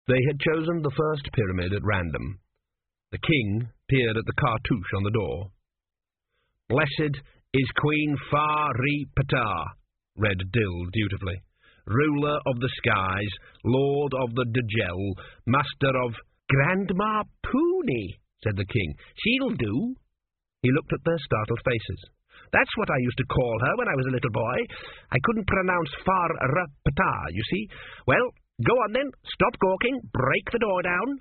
They had chosen the first pyramid at random. The king peered at the cartouche on the door. "Blessed is Queen Fa-Ri-Ptah," read Dill dutifully. "Ruler of the skies, lord of the Djel, master of—" "Grandma Pooney," said the king. "She'll do." He looked at their startled faces. "That's what I used to call her when I was a little boy. I couldn't pronounce Fa-Ra-Ptah, you see. Well, go on then. Stop gawking. Break the door down."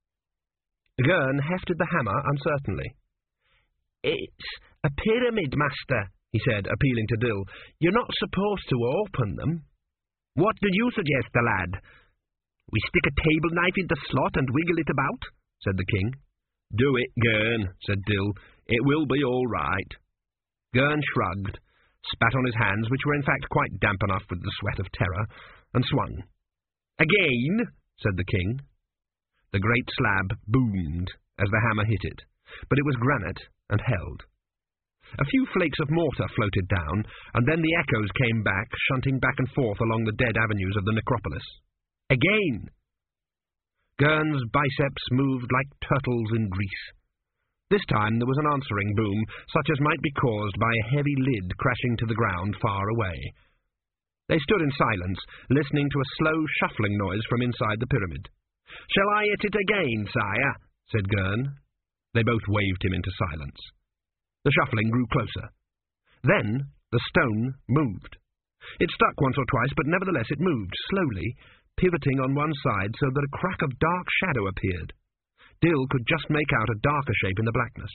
Gurn hefted the hammer uncertainly. "It's a pyramid, master," he said, appealing to Dill. "You're not supposed to open them." "What do you suggest, the lad? We stick a table knife in the slot and wiggle it about?" said the king. "Do it, Gurn," said Dill. "It will be all right." Gurn shrugged, spat on his hands, which were in fact quite damp enough with the sweat of terror, and swung. "Again," said the king. The great slab boomed as the hammer hit it, but it was granite and held. A few flakes of mortar floated down, and then the echoes came back, shunting back and forth along the dead avenues of the necropolis. Again! Gurn's biceps moved like turtles in grease. This time there was an answering boom, such as might be caused by a heavy lid crashing to the ground far away. They stood in silence, listening to a slow shuffling noise from inside the pyramid. "Shall I hit it again, sire?" said Gurn. They both waved him into silence. The shuffling grew closer. Then the stone moved. It stuck once or twice, but nevertheless it moved, slowly, pivoting on one side so that a crack of dark shadow appeared. Dill could just make out a darker shape in the blackness.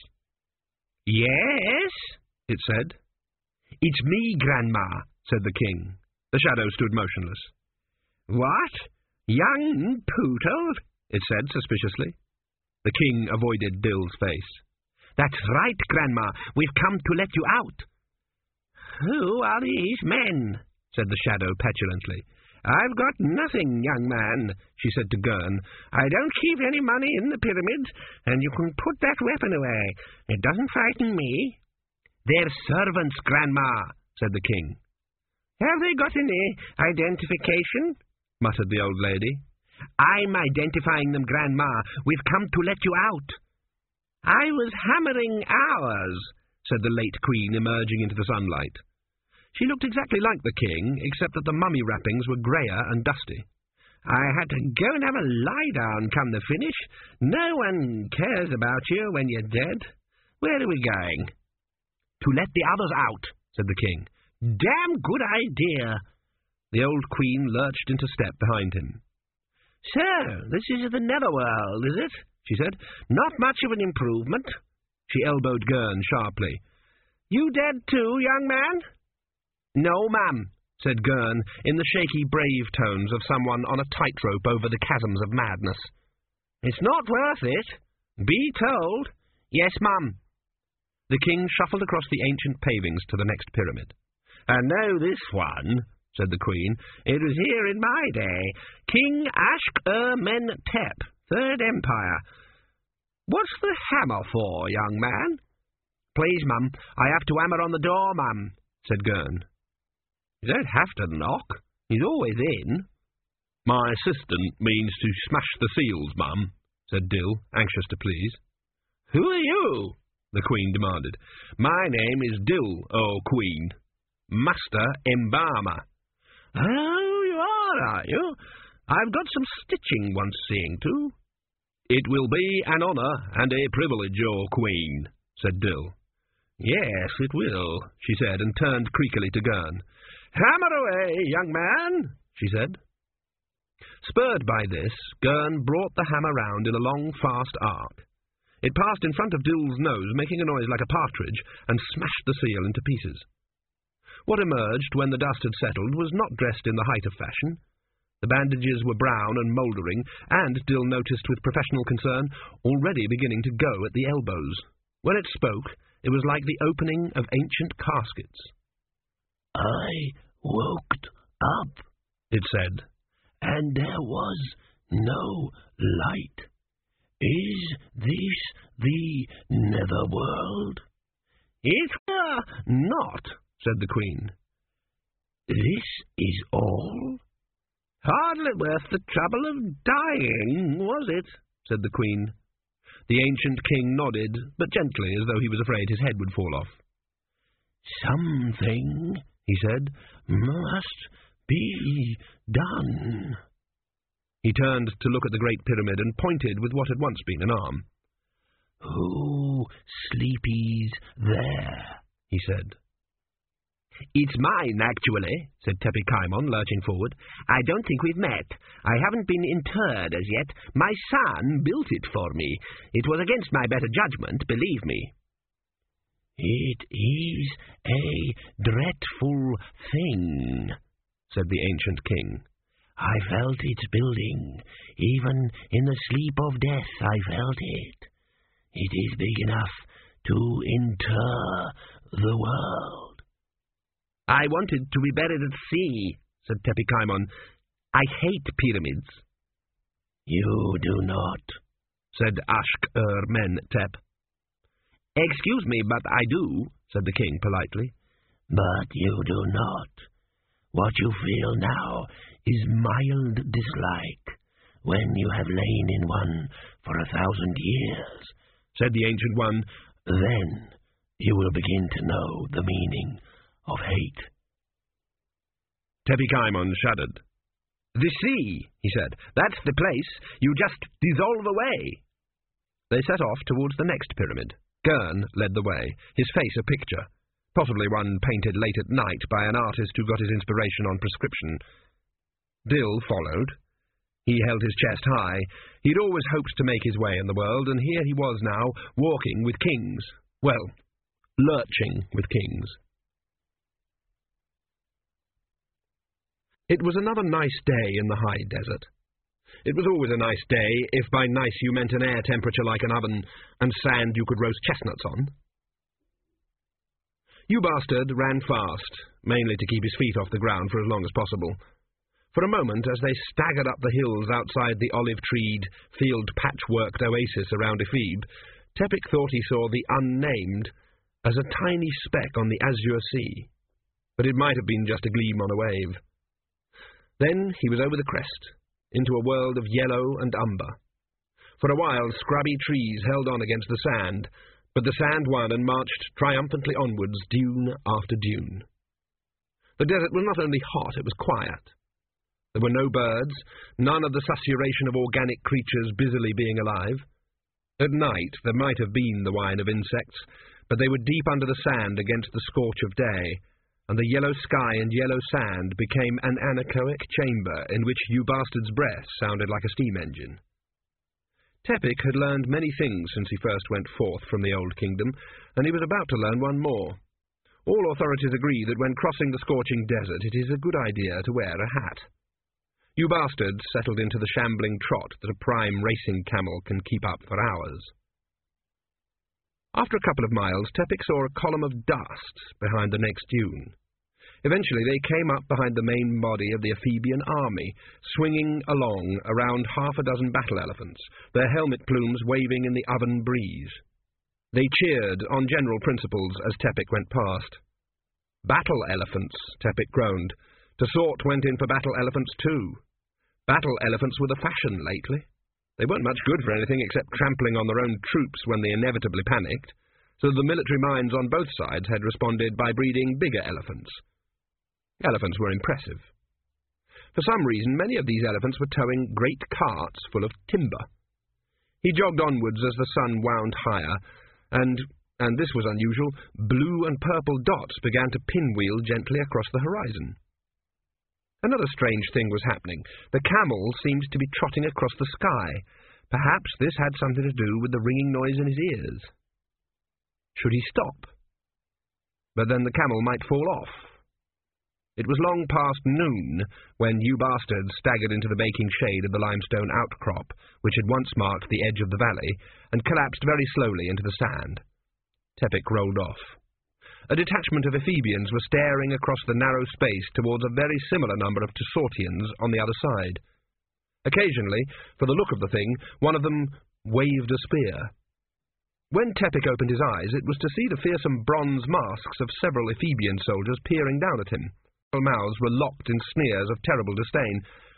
"Yes," it said. "It's me, Grandma," said the king. The shadow stood motionless. "What? Young poodle?" it said suspiciously. The king avoided Dill's face. "That's right, Grandma. We've come to let you out." "Who are these men?" said the shadow petulantly. "I've got nothing, young man," she said to Gurn. "I don't keep any money in the pyramids, and you can put that weapon away. It doesn't frighten me." "They're servants, Grandma," said the king. "Have they got any identification?" muttered the old lady. "I'm identifying them, Grandma. We've come to let you out." "I was hammering ours," said the late queen, emerging into the sunlight. She looked exactly like the king, except that the mummy wrappings were greyer and dusty. "I had to go and have a lie-down come the finish. No one cares about you when you're dead. Where are we going?" "To let the others out," said the king. "Damn good idea." The old queen lurched into step behind him. "So, this is the netherworld, is it?" she said. "Not much of an improvement." She elbowed Gurn sharply. "You dead too, young man?" "No, ma'am," said Gurn, in the shaky, brave tones of someone on a tightrope over the chasms of madness. "It's not worth it. Be told." "Yes, ma'am." The king shuffled across the ancient pavings to the next pyramid. "And know this one," said the queen. "It was here in my day. King Ashk-ur-men-tep, Third Empire. What's the hammer for, young man?" "Please, ma'am, I have to hammer on the door, ma'am," said Gurn. "You don't have to knock. He's always in." "My assistant means to smash the seals, ma'am," said Dill, anxious to please. "Who are you?" the queen demanded. "My name is Dill, O queen. Master Embalmer." "Oh, you are you? I've got some stitching wants seeing to." "It will be an honour and a privilege, O queen," said Dill. "Yes, it will," she said, and turned creakily to Gurn. "Hammer away, young man," she said. Spurred by this, Gurn brought the hammer round in a long, fast arc. It passed in front of Dill's nose, making a noise like a partridge, and smashed the seal into pieces. What emerged when the dust had settled was not dressed in the height of fashion. The bandages were brown and mouldering, and, Dill noticed with professional concern, already beginning to go at the elbows. When it spoke, it was like the opening of ancient caskets. "I woke up," it said, "and there was no light. Is this the netherworld?" "It were not," said the queen. "This is all? "Hardly worth the trouble of dying, was it?" said the Queen. The ancient king nodded, but gently, as though he was afraid his head would fall off. "Something," he said, "must be done." He turned to look at the Great Pyramid and pointed with what had once been an arm. "Who sleepies there?" he said. "It's mine, actually," said Tepikaimon, lurching forward. "I don't think we've met. I haven't been interred as yet. My son built it for me. It was against my better judgment, believe me." "It is a dreadful thing," said the ancient king. "I felt its building. Even in the sleep of death I felt it. It is big enough to inter the world." "I wanted to be buried at sea," said Tepikaimon. "I hate pyramids." "You do not," said Ashk-ur-men-tep. "Excuse me, but I do," said the king politely. "But you do not. What you feel now is mild dislike, when you have lain in one for 1,000 years, said the Ancient One. Then you will begin to know the meaning of hate. Tepikaimon shuddered. "The sea," he said. "That's the place. You just dissolve away." They set off towards the next pyramid. Gurn led the way, his face a picture, possibly one painted late at night by an artist who got his inspiration on prescription. Dill followed. He held his chest high. He'd always hoped to make his way in the world, and here he was now, walking with kings. Well, lurching with kings. It was another nice day in the high desert. It was always a nice day, if by nice you meant an air temperature like an oven, and sand you could roast chestnuts on. Ubastard ran fast, mainly to keep his feet off the ground for as long as possible. For a moment, as they staggered up the hills outside the olive-treed, field-patchworked oasis around Ephebe, Tepik thought he saw the unnamed as a tiny speck on the azure sea, but it might have been just a gleam on a wave. Then he was over the crest, into a world of yellow and umber. For a while, scrubby trees held on against the sand, but the sand won and marched triumphantly onwards, dune after dune. The desert was not only hot, it was quiet. There were no birds, none of the susurration of organic creatures busily being alive. At night there might have been the whine of insects, but they were deep under the sand against the scorch of day, and the yellow sky and yellow sand became an anechoic chamber in which Ubastard's breath sounded like a steam engine. Tepik had learned many things since he first went forth from the Old Kingdom, and he was about to learn one more. All authorities agree that when crossing the scorching desert it is a good idea to wear a hat. Ubastard settled into the shambling trot that a prime racing camel can keep up for hours. After a couple of miles, Tepik saw a column of dust behind the next dune. Eventually they came up behind the main body of the Ephebian army, swinging along around half a dozen battle elephants, their helmet plumes waving in the oven breeze. They cheered on general principles as Tepik went past. "Battle elephants," Tepik groaned. Dasort went in for battle elephants too. Battle elephants were the fashion lately. They weren't much good for anything except trampling on their own troops when they inevitably panicked, so the military minds on both sides had responded by breeding bigger elephants. Elephants were impressive. For some reason, many of these elephants were towing great carts full of timber. He jogged onwards as the sun wound higher, and this was unusual, blue and purple dots began to pinwheel gently across the horizon. Another strange thing was happening. The camel seemed to be trotting across the sky. Perhaps this had something to do with the ringing noise in his ears. Should he stop? But then the camel might fall off. It was long past noon when Ubastard staggered into the baking shade of the limestone outcrop, which had once marked the edge of the valley, and collapsed very slowly into the sand. Tepik rolled off. A detachment of Ephebians were staring across the narrow space towards a very similar number of Tassortians on the other side. Occasionally, for the look of the thing, one of them waved a spear. When Tepik opened his eyes, it was to see the fearsome bronze masks of several Ephebian soldiers peering down at him. Their mouths were locked in sneers of terrible disdain.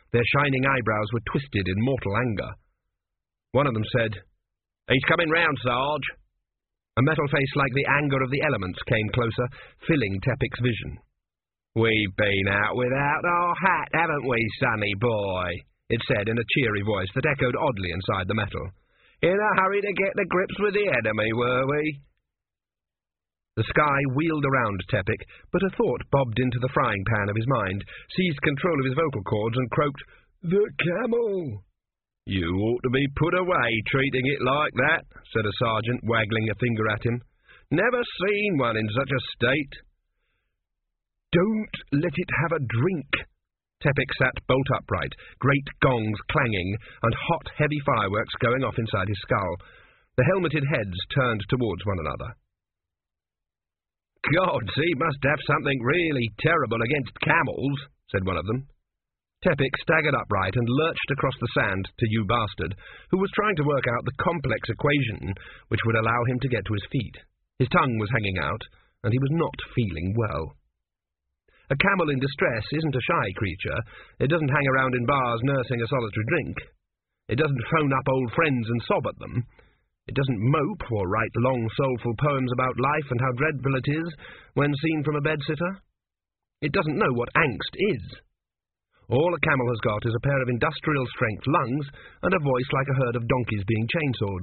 Their shining eyebrows were twisted in mortal anger. One of them said, "He's coming round, Sarge." A metal face like the anger of the elements came closer, filling Tepic's vision. "We've been out without our hat, haven't we, sonny boy?" it said in a cheery voice that echoed oddly inside the metal. "In a hurry to get to grips with the enemy, were we?" The sky wheeled around Tepic, but a thought bobbed into the frying pan of his mind, seized control of his vocal cords, and croaked, "The camel!" "You ought to be put away, treating it like that," said a sergeant, waggling a finger at him. "Never seen one in such a state." "Don't let it have a drink." Tepic sat bolt upright, great gongs clanging, and hot, heavy fireworks going off inside his skull. The helmeted heads turned towards one another. "Gods, he must have something really terrible against camels," said one of them. Tepic staggered upright and lurched across the sand to Hugh Bastard, who was trying to work out the complex equation which would allow him to get to his feet. His tongue was hanging out, and he was not feeling well. A camel in distress isn't a shy creature. It doesn't hang around in bars nursing a solitary drink. It doesn't phone up old friends and sob at them. It doesn't mope or write long, soulful poems about life and how dreadful it is when seen from a bedsitter. It doesn't know what angst is. All a camel has got is a pair of industrial-strength lungs and a voice like a herd of donkeys being chainsawed.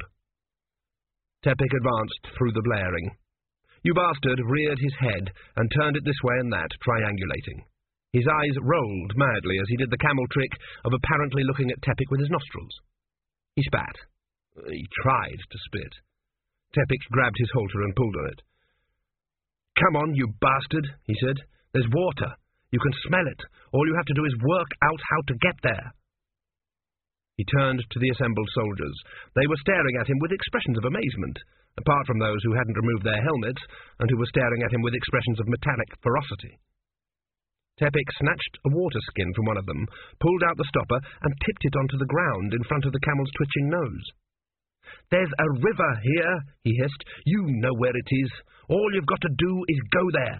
Tepic advanced through the blaring. Hugh Bastard reared his head and turned it this way and that, triangulating. His eyes rolled madly as he did the camel trick of apparently looking at Tepic with his nostrils. He spat. He tried to spit. Tepic grabbed his halter and pulled on it. "Come on, you bastard," he said. "There's water. You can smell it. All you have to do is work out how to get there." He turned to the assembled soldiers. They were staring at him with expressions of amazement, apart from those who hadn't removed their helmets and who were staring at him with expressions of metallic ferocity. Tepic snatched a water skin from one of them, pulled out the stopper, and tipped it onto the ground in front of the camel's twitching nose. "There's a river here," he hissed. "You know where it is. All you've got to do is go there."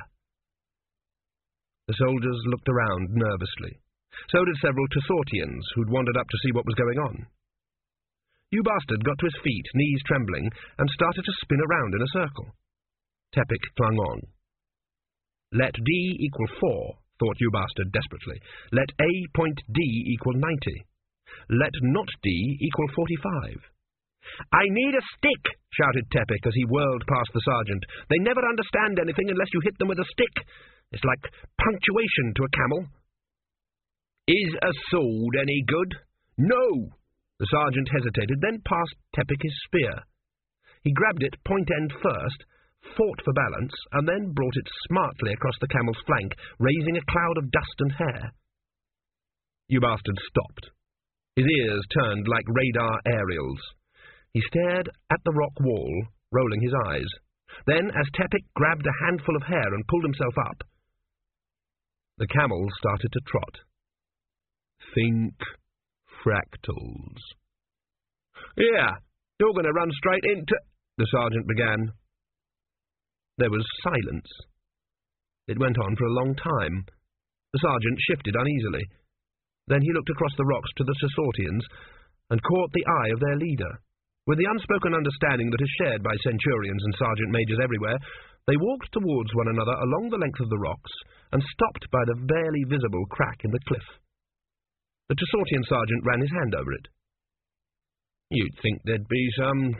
The soldiers looked around nervously. So did several Tessortians who'd wandered up to see what was going on. Hugh Bastard got to his feet, knees trembling, and started to spin around in a circle. Tepic clung on. "Let D equal 4, thought Hugh Bastard desperately. Let A point D equal 90. Let not D equal 45. "I need a stick," shouted Tepic as he whirled past the sergeant. "They never understand anything unless you hit them with a stick. It's like punctuation to a camel." "Is a sword any good?" "No." The sergeant hesitated, then passed Tepic his spear. He grabbed it point end first, fought for balance, and then brought it smartly across the camel's flank, raising a cloud of dust and hair. Hugh Bastard stopped. His ears turned like radar aerials. He stared at the rock wall, rolling his eyes. Then, as Tepic grabbed a handful of hair and pulled himself up, the camel started to trot. "Think fractals." "Yeah, you're going to run straight into—" the sergeant began. There was silence. It went on for a long time. The sergeant shifted uneasily. Then he looked across the rocks to the Tessortians and caught the eye of their leader. With the unspoken understanding that is shared by centurions and sergeant-majors everywhere, they walked towards one another along the length of the rocks and stopped by the barely visible crack in the cliff. The Tessortian sergeant ran his hand over it. "You'd think there'd be some,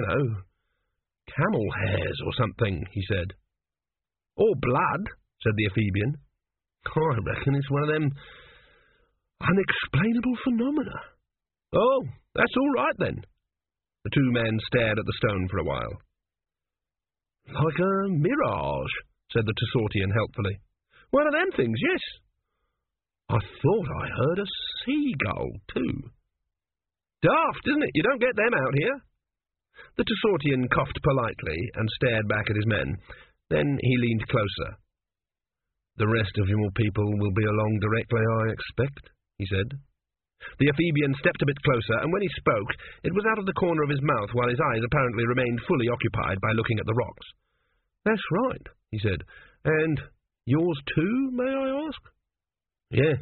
camel hairs or something," he said. "Or blood," said the Ephebian. "I reckon it's one of them unexplainable phenomena." "Oh, that's all right, then." The two men stared at the stone for a while. "Like a mirage," said the Tessortian helpfully. "One of them things, yes. I thought I heard a seagull, too." "Daft, isn't it? You don't get them out here." The Tessortian coughed politely and stared back at his men. Then he leaned closer. "The rest of your people will be along directly, I expect," he said. The Ephebian stepped a bit closer, and when he spoke, it was out of the corner of his mouth, while his eyes apparently remained fully occupied by looking at the rocks. "That's right," he said. "And yours too, may I ask?" "Yes,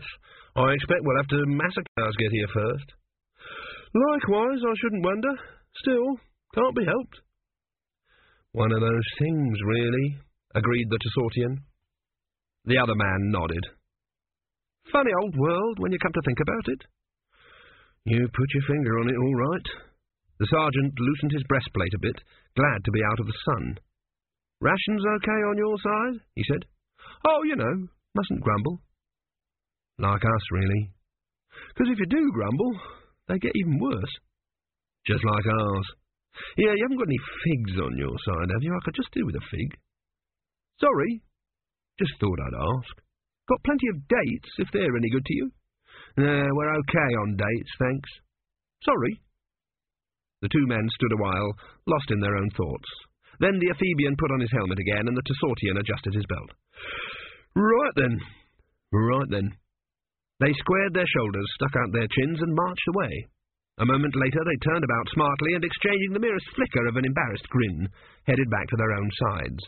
I expect we'll have to massacres get here first. Likewise, I shouldn't wonder. Still, can't be helped. One of those things, really, agreed the Tessortian. The other man nodded. Funny old world, when you come to think about it. You put your finger on it all right. The sergeant loosened his breastplate a bit, glad to be out of the sun. Rations okay on your side? He said. Oh, you know, mustn't grumble. Like us, really. 'Cause if you do grumble, they get even worse. Just like ours. Yeah, you haven't got any figs on your side, have you? I could just do with a fig. Sorry. Just thought I'd ask. Got plenty of dates, if they're any good to you. We're okay on dates, thanks. Sorry. The two men stood a while, lost in their own thoughts. Then the Ephebian put on his helmet again, and the Tessortian adjusted his belt. Right then. They squared their shoulders, stuck out their chins, and marched away. A moment later they turned about smartly and, exchanging the merest flicker of an embarrassed grin, headed back to their own sides.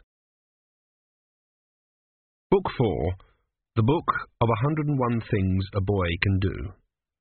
Book 4. The Book of 101 Things a Boy Can Do.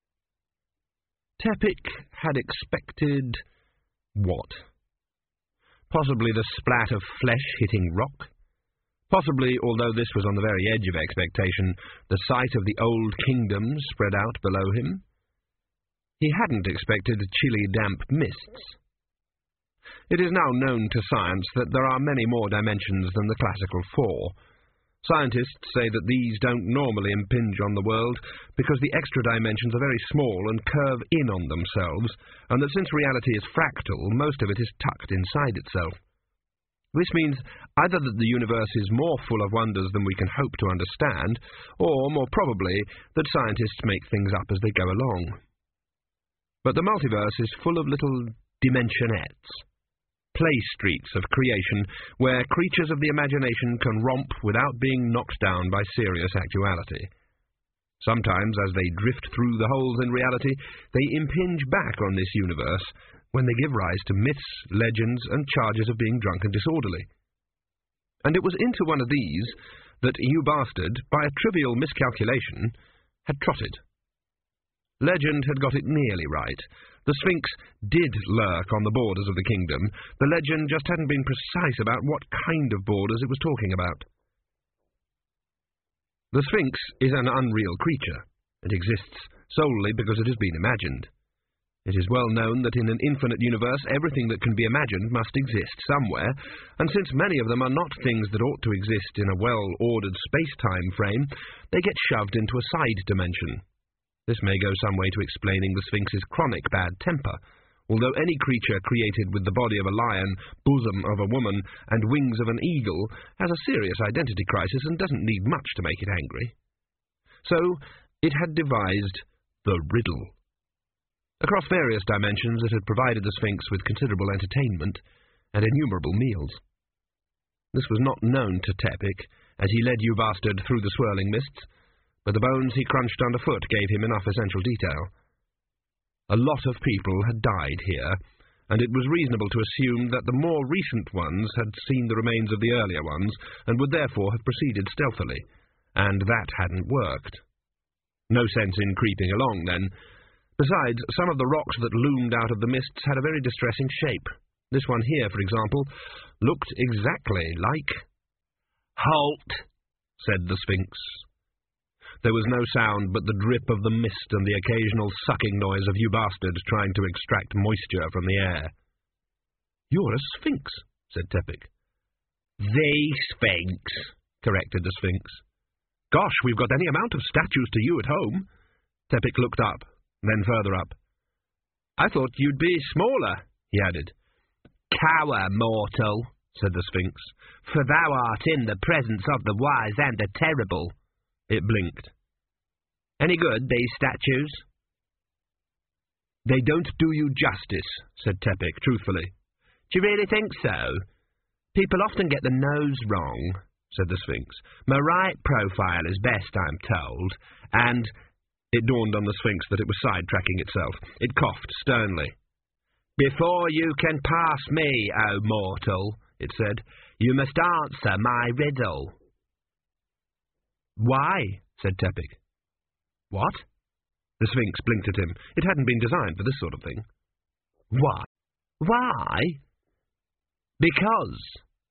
Tepic had expected... what? Possibly the splat of flesh hitting rock. Possibly, although this was on the very edge of expectation, the sight of the old kingdom spread out below him. He hadn't expected chilly, damp mists. It is now known to science that there are many more dimensions than the classical 4. Scientists say that these don't normally impinge on the world because the extra dimensions are very small and curve in on themselves, and that since reality is fractal, most of it is tucked inside itself. This means either that the universe is more full of wonders than we can hope to understand, or, more probably, that scientists make things up as they go along. But the multiverse is full of little dimensionettes, play streets of creation where creatures of the imagination can romp without being knocked down by serious actuality. Sometimes, as they drift through the holes in reality, they impinge back on this universe when they give rise to myths, legends, and charges of being drunk and disorderly. And it was into one of these that Hugh Bastard, by a trivial miscalculation, had trotted. Legend had got it nearly right. The Sphinx did lurk on the borders of the kingdom. The legend just hadn't been precise about what kind of borders it was talking about. The Sphinx is an unreal creature. It exists solely because it has been imagined. It is well known that in an infinite universe everything that can be imagined must exist somewhere, and since many of them are not things that ought to exist in a well-ordered space-time frame, they get shoved into a side dimension. This may go some way to explaining the Sphinx's chronic bad temper, although any creature created with the body of a lion, bosom of a woman, and wings of an eagle has a serious identity crisis and doesn't need much to make it angry. So it had devised the riddle. Across various dimensions it had provided the Sphinx with considerable entertainment and innumerable meals. This was not known to Tepic, as he led Hugh Bastard through the swirling mists, but the bones he crunched underfoot gave him enough essential detail. A lot of people had died here, and it was reasonable to assume that the more recent ones had seen the remains of the earlier ones, and would therefore have proceeded stealthily, and that hadn't worked. No sense in creeping along, then. Besides, some of the rocks that loomed out of the mists had a very distressing shape. This one here, for example, looked exactly like... "Halt!" said the Sphinx. There was no sound but the drip of the mist and the occasional sucking noise of Hugh Bastard trying to extract moisture from the air. "You're a Sphinx," said Tepic. "The Sphinx," corrected the Sphinx. "Gosh, we've got any amount of statues to you at home." Tepic looked up, then further up. "I thought you'd be smaller," he added. "Cower, mortal," said the Sphinx, "for thou art in the presence of the wise and the terrible." It blinked. "Any good, these statues?" "They don't do you justice," said Tepic, truthfully. "Do you really think so? People often get the nose wrong," said the Sphinx. "My right profile is best, I'm told, and—" It dawned on the Sphinx that it was sidetracking itself. It coughed sternly. "Before you can pass me, O mortal," it said, "you must answer my riddle." "Why?" said Tepic. What? The Sphinx blinked at him. It hadn't been designed for this sort of thing. Why? Why? Because,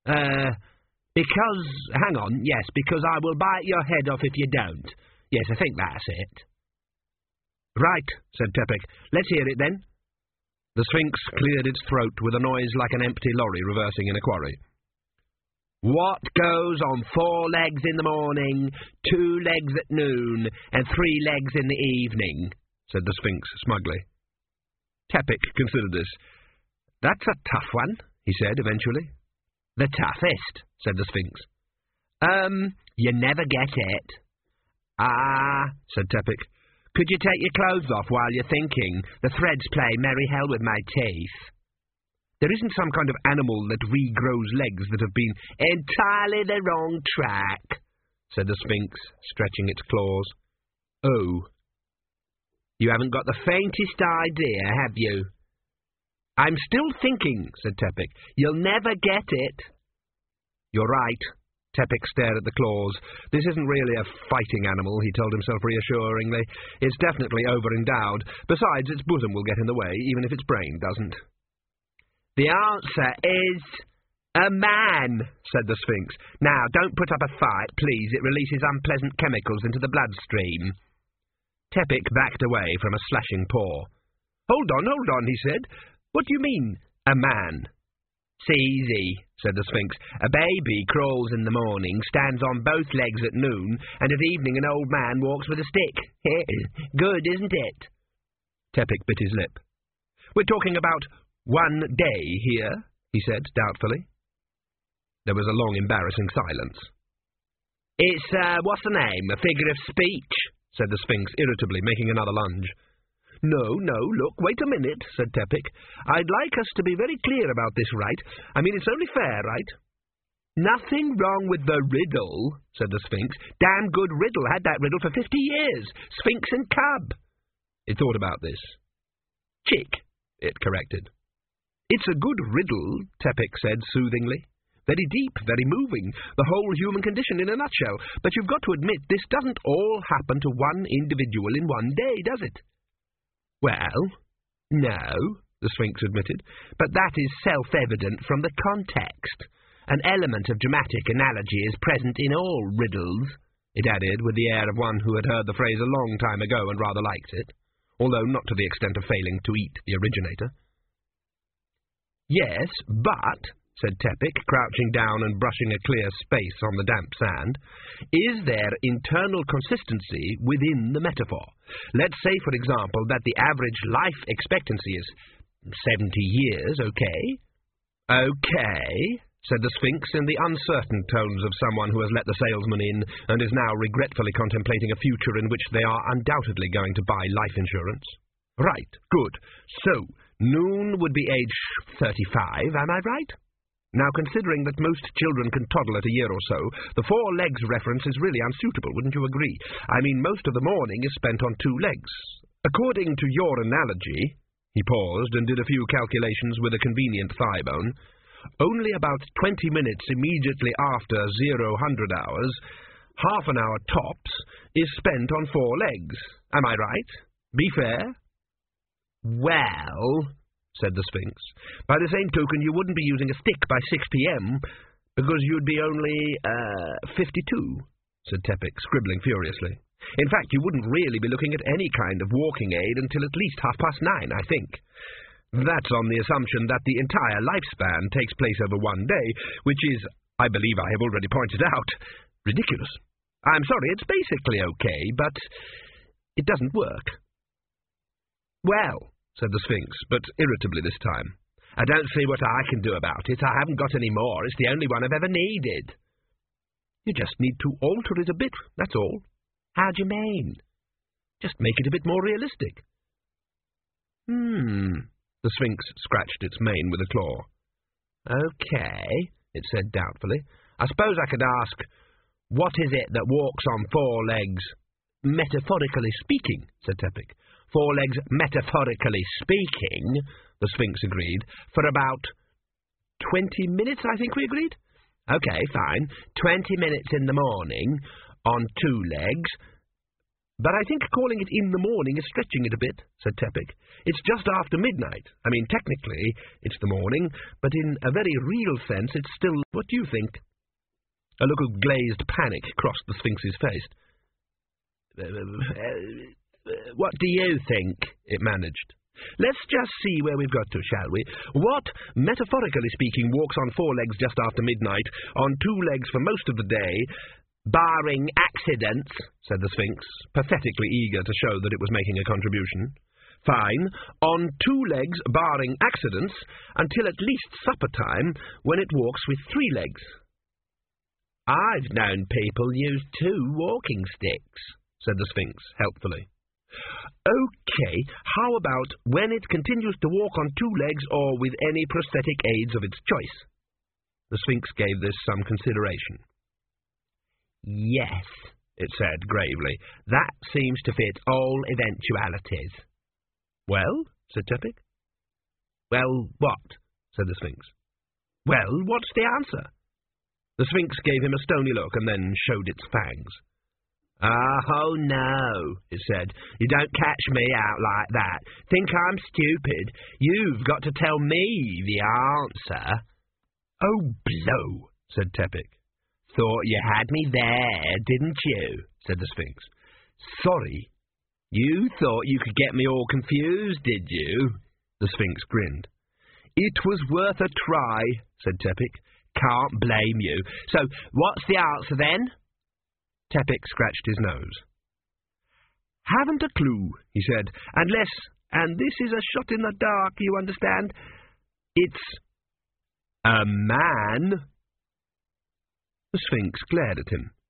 hang on, yes, because I will bite your head off if you don't. Yes, I think that's it. Right, said Tepic. Let's hear it then. The Sphinx cleared its throat with a noise like an empty lorry reversing in a quarry. What goes on 4 legs in the morning, 2 legs at noon, and 3 legs in the evening? Said the Sphinx smugly. Tepic considered this. That's a tough one, he said eventually. The toughest, said the Sphinx. You never get it. Ah, said Tepic. Could you take your clothes off while you're thinking? The threads play merry hell with my teeth. There isn't some kind of animal that regrows legs that have been entirely the wrong track, said the Sphinx, stretching its claws. Oh. You haven't got the faintest idea, have you? I'm still thinking, said Tepic. You'll never get it. You're right. Tepic stared at the claws. This isn't really a fighting animal, he told himself reassuringly. It's definitely over-endowed. Besides, its bosom will get in the way, even if its brain doesn't. The answer is a man, said the Sphinx. Now, don't put up a fight, please. It releases unpleasant chemicals into the bloodstream. Tepic backed away from a slashing paw. Hold on, he said. What do you mean, a man? It's easy, said the Sphinx. A baby crawls in the morning, stands on both legs at noon, and at evening an old man walks with a stick. Good, isn't it? Tepic bit his lip. We're talking about 1 day here, he said doubtfully. There was a long, embarrassing silence. It's, what's the name? A figure of speech, said the Sphinx irritably, making another lunge. No, look, wait a minute, said Tepic. I'd like us to be very clear about this, right? I mean, it's only fair, right? Nothing wrong with the riddle, said the Sphinx. Damn good riddle. Had that riddle for 50 years. Sphinx and cub. It thought about this. Chick, it corrected. It's a good riddle, Tepic said soothingly. Very deep, very moving, the whole human condition in a nutshell. But you've got to admit, this doesn't all happen to one individual in 1 day, does it? Well, no, the Sphinx admitted, but that is self-evident from the context. An element of dramatic analogy is present in all riddles, it added, with the air of one who had heard the phrase a long time ago and rather liked it, although not to the extent of failing to eat the originator. Yes, but, said Tepic, crouching down and brushing a clear space on the damp sand, is there internal consistency within the metaphor? Let's say, for example, that the average life expectancy is 70 years, okay? Okay, said the Sphinx in the uncertain tones of someone who has let the salesman in and is now regretfully contemplating a future in which they are undoubtedly going to buy life insurance. Right, good. So, noon would be age 35, am I right? Now, considering that most children can toddle at a year or so, the 4 legs reference is really unsuitable, wouldn't you agree? I mean, most of the morning is spent on 2 legs. According to your analogy, he paused and did a few calculations with a convenient thigh bone, only about 20 minutes immediately after 0000 hours, half an hour tops, is spent on 4 legs. Am I right? Be fair? Well, said the Sphinx. By the same token, you wouldn't be using a stick by 6 p.m., because you'd be only, 52, said Tepic, scribbling furiously. In fact, you wouldn't really be looking at any kind of walking aid until at least 9:30, I think. That's on the assumption that the entire lifespan takes place over 1 day, which is, I believe I have already pointed out, ridiculous. I'm sorry, it's basically okay, but it doesn't work. Well, said the Sphinx, but irritably this time, I don't see what I can do about it. I haven't got any more. It's the only one I've ever needed. You just need to alter it a bit, that's all. How do you mean? Just make it a bit more realistic. The Sphinx scratched its mane with a claw. Okay, it said doubtfully. I suppose I could ask, what is it that walks on 4 legs? Metaphorically speaking, said Tepic. 4 legs metaphorically speaking, the Sphinx agreed, for about 20 minutes, I think we agreed? Okay, fine. 20 minutes in the morning, on 2 legs. "But I think calling it in the morning is stretching it a bit," said Tepic. "It's just after midnight. I mean, technically, it's the morning, but in a very real sense, it's still... What do you think?" A look of glazed panic crossed the Sphinx's face. "What do you think?" it managed. "Let's just see where we've got to, shall we? What, metaphorically speaking, walks on 4 legs just after midnight, on 2 legs for most of the day, barring accidents," said the Sphinx, pathetically eager to show that it was making a contribution. "Fine, on 2 legs, barring accidents, until at least supper time, when it walks with 3 legs." "I've known people use 2 walking sticks," said the Sphinx, helpfully. "OK, how about when it continues to walk on 2 legs or with any prosthetic aids of its choice?" The Sphinx gave this some consideration. "Yes," it said gravely, "that seems to fit all eventualities." "Well?" said Tepic. "Well, what?" said the Sphinx. "Well, what's the answer?" The Sphinx gave him a stony look and then showed its fangs. "Oh, no," it said. "You don't catch me out like that. Think I'm stupid? You've got to tell me the answer." "Oh, blow," said Tepic. "Thought you had me there, didn't you?" said the Sphinx. "Sorry. You thought you could get me all confused, did you?" The Sphinx grinned. "It was worth a try," said Tepic. "Can't blame you. So, what's the answer, then?" Tepic scratched his nose. "Haven't a clue," he said, "unless, and this is a shot in the dark, you understand, it's a man." The Sphinx glared at him.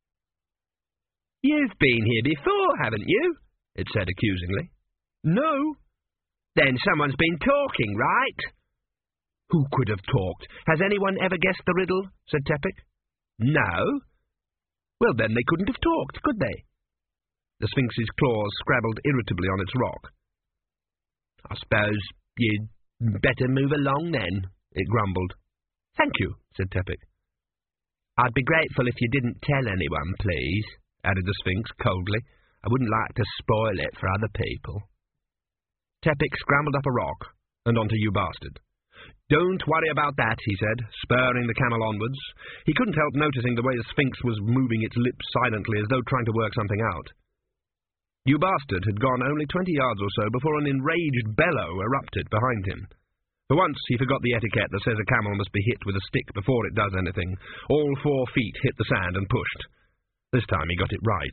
"You've been here before, haven't you?" it said accusingly. "No." "Then someone's been talking, right?" "Who could have talked? Has anyone ever guessed the riddle?" said Tepic. "No." "Well, then they couldn't have talked, could they?" The Sphinx's claws scrabbled irritably on its rock. "I suppose you'd better move along, then," it grumbled. "Thank you," said Tepic. "I'd be grateful if you didn't tell anyone, please," added the Sphinx coldly. "I wouldn't like to spoil it for other people." Tepic scrambled up a rock and onto You Bastard. "Don't worry about that," he said, spurring the camel onwards. He couldn't help noticing the way the Sphinx was moving its lips silently as though trying to work something out. You Bastard had gone only 20 yards or so before an enraged bellow erupted behind him. For once he forgot the etiquette that says a camel must be hit with a stick before it does anything. All 4 feet hit the sand and pushed. This time he got it right.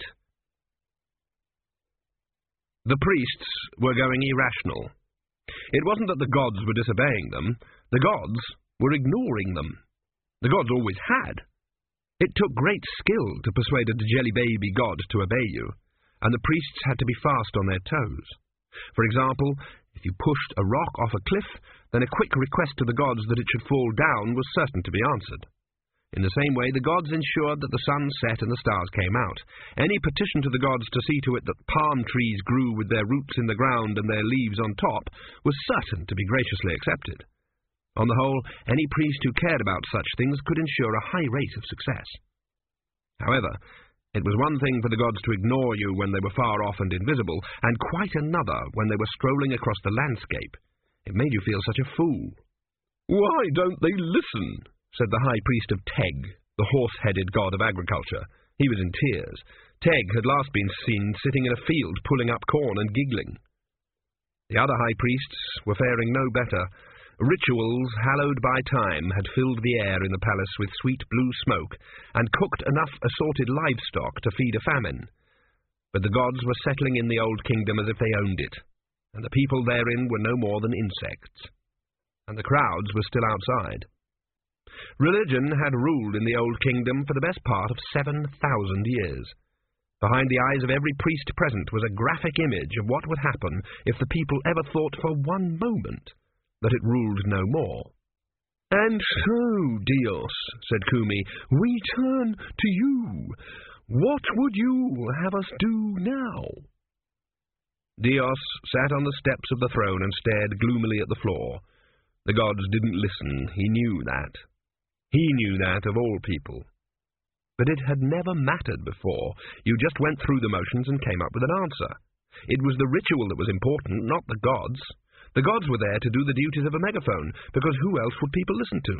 The priests were going irrational. It wasn't that the gods were disobeying them. The gods were ignoring them. The gods always had. It took great skill to persuade a jelly baby god to obey you, and the priests had to be fast on their toes. For example, if you pushed a rock off a cliff, then a quick request to the gods that it should fall down was certain to be answered. In the same way, the gods ensured that the sun set and the stars came out. Any petition to the gods to see to it that palm trees grew with their roots in the ground and their leaves on top was certain to be graciously accepted. On the whole, any priest who cared about such things could ensure a high rate of success. However, it was one thing for the gods to ignore you when they were far off and invisible, and quite another when they were strolling across the landscape. It made you feel such a fool. "Why don't they listen?" said the high priest of Teg, the horse-headed god of agriculture. He was in tears. Teg had last been seen sitting in a field pulling up corn and giggling. The other high priests were faring no better. Rituals, hallowed by time, had filled the air in the palace with sweet blue smoke, and cooked enough assorted livestock to feed a famine. But the gods were settling in the old kingdom as if they owned it, and the people therein were no more than insects. And the crowds were still outside. Religion had ruled in the old kingdom for the best part of 7,000 years. Behind the eyes of every priest present was a graphic image of what would happen if the people ever thought for one moment that it ruled no more. "And so, Dios," said Kumi, "we turn to you. What would you have us do now?" Dios sat on the steps of the throne and stared gloomily at the floor. The gods didn't listen. He knew that. He knew that of all people. But it had never mattered before. You just went through the motions and came up with an answer. It was the ritual that was important, not the gods. The gods were there to do the duties of a megaphone, because who else would people listen to?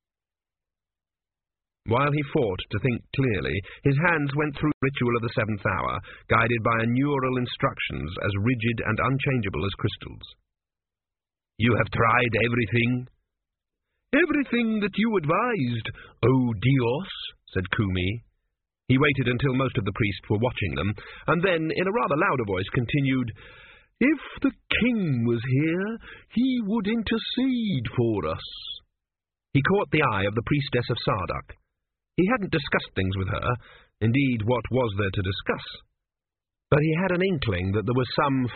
While he fought to think clearly, his hands went through the ritual of the seventh hour, guided by neural instructions as rigid and unchangeable as crystals. "You have tried everything?" "Everything that you advised, O Dios," said Kumi. He waited until most of the priests were watching them, and then, in a rather louder voice, continued, "If the king was here, he would intercede for us." He caught the eye of the priestess of Sarduk. He hadn't discussed things with her. Indeed, what was there to discuss? But he had an inkling that there was some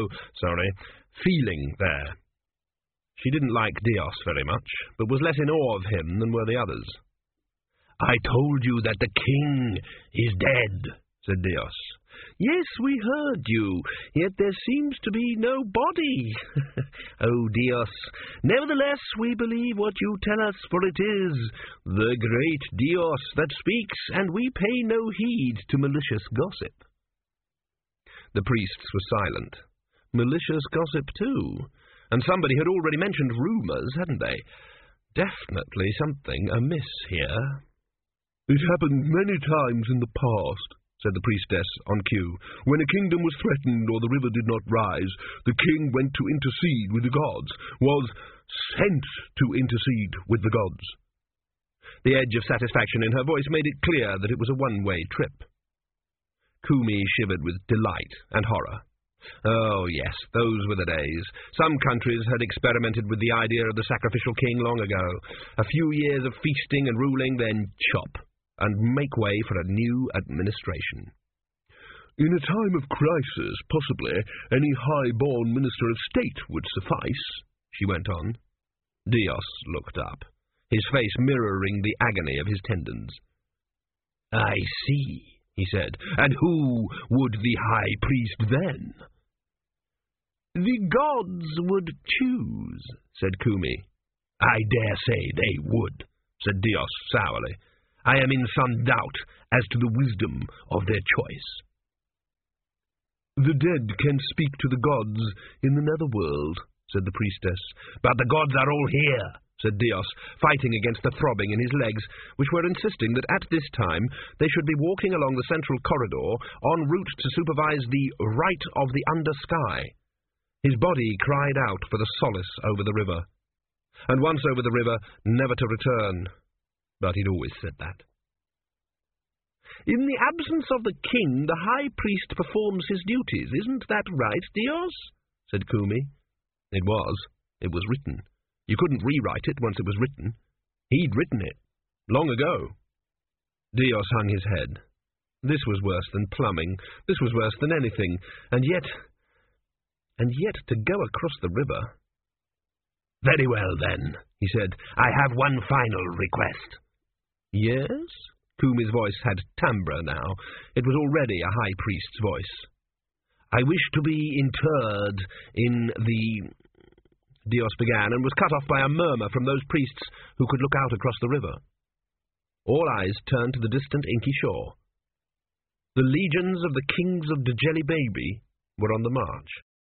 feeling there. She didn't like Dios very much, but was less in awe of him than were the others. "I told you that the king is dead," said Dios. "Yes, we heard you, yet there seems to be no body." "Oh, Dios, nevertheless we believe what you tell us, for it is the great Dios that speaks, and we pay no heed to malicious gossip." The priests were silent. Malicious gossip, too. And somebody had already mentioned rumours, hadn't they? Definitely something amiss here. "It happened many times in the past," said the priestess on cue. "When a kingdom was threatened or the river did not rise, the king went to intercede with the gods, was sent to intercede with the gods." The edge of satisfaction in her voice made it clear that it was a one-way trip. Kumi shivered with delight and horror. Oh, yes, those were the days. Some countries had experimented with the idea of the sacrificial king long ago. A few years of feasting and ruling, then chop, and make way for a new administration. "In a time of crisis, possibly, any high-born minister of state would suffice," she went on. Dios looked up, his face mirroring the agony of his tendons. "I see," he said. "And who would the high priest then?" "The gods would choose," said Kumi. "I dare say they would," said Dios sourly. "I am in some doubt as to the wisdom of their choice." "The dead can speak to the gods in the netherworld," said the priestess. "But the gods are all here," said Dios, fighting against the throbbing in his legs, which were insisting that at this time they should be walking along the central corridor, en route to supervise the right of the under sky. His body cried out for the solace over the river. And once over the river, never to return. But he'd always said that. "In the absence of the king, the high priest performs his duties. Isn't that right, Dios?" said Kumi. It was. It was written. You couldn't rewrite it once it was written. He'd written it. Long ago. Dios hung his head. This was worse than plumbing. This was worse than anything. And yet to go across the river... "Very well, then," he said. "I have one final request." "Yes?" Kumi's voice had timbre now. It was already a high priest's voice. "I wish to be interred in the..." Dios began, and was cut off by a murmur from those priests who could look out across the river. All eyes turned to the distant inky shore. The legions of the kings of Djeli Baby were on the march.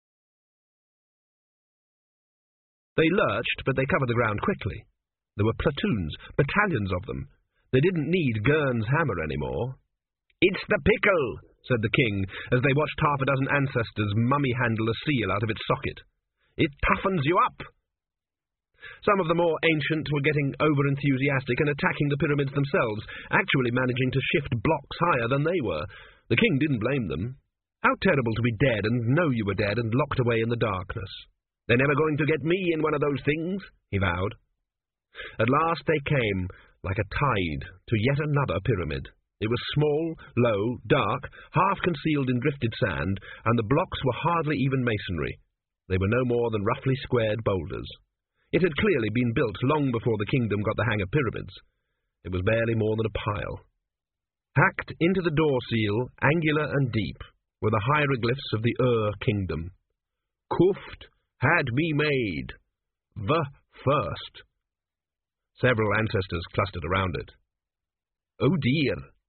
They lurched, but they covered the ground quickly. There were platoons, battalions of them. They didn't need Gurn's hammer anymore. "It's the pickle," said the king, as they watched half a dozen ancestors mummy-handle a seal out of its socket. "It toughens you up." Some of the more ancient were getting over-enthusiastic and attacking the pyramids themselves, actually managing to shift blocks higher than they were. The king didn't blame them. How terrible to be dead and know you were dead and locked away in the darkness. "They're never going to get me in one of those things," he vowed. At last they came, like a tide, to yet another pyramid. It was small, low, dark, half concealed in drifted sand, and the blocks were hardly even masonry. They were no more than roughly squared boulders. It had clearly been built long before the kingdom got the hang of pyramids. It was barely more than a pile. Hacked into the door seal, angular and deep, were the hieroglyphs of the Kingdom. Kuft had me made. The first. Several ancestors clustered around it. "Oh dear,"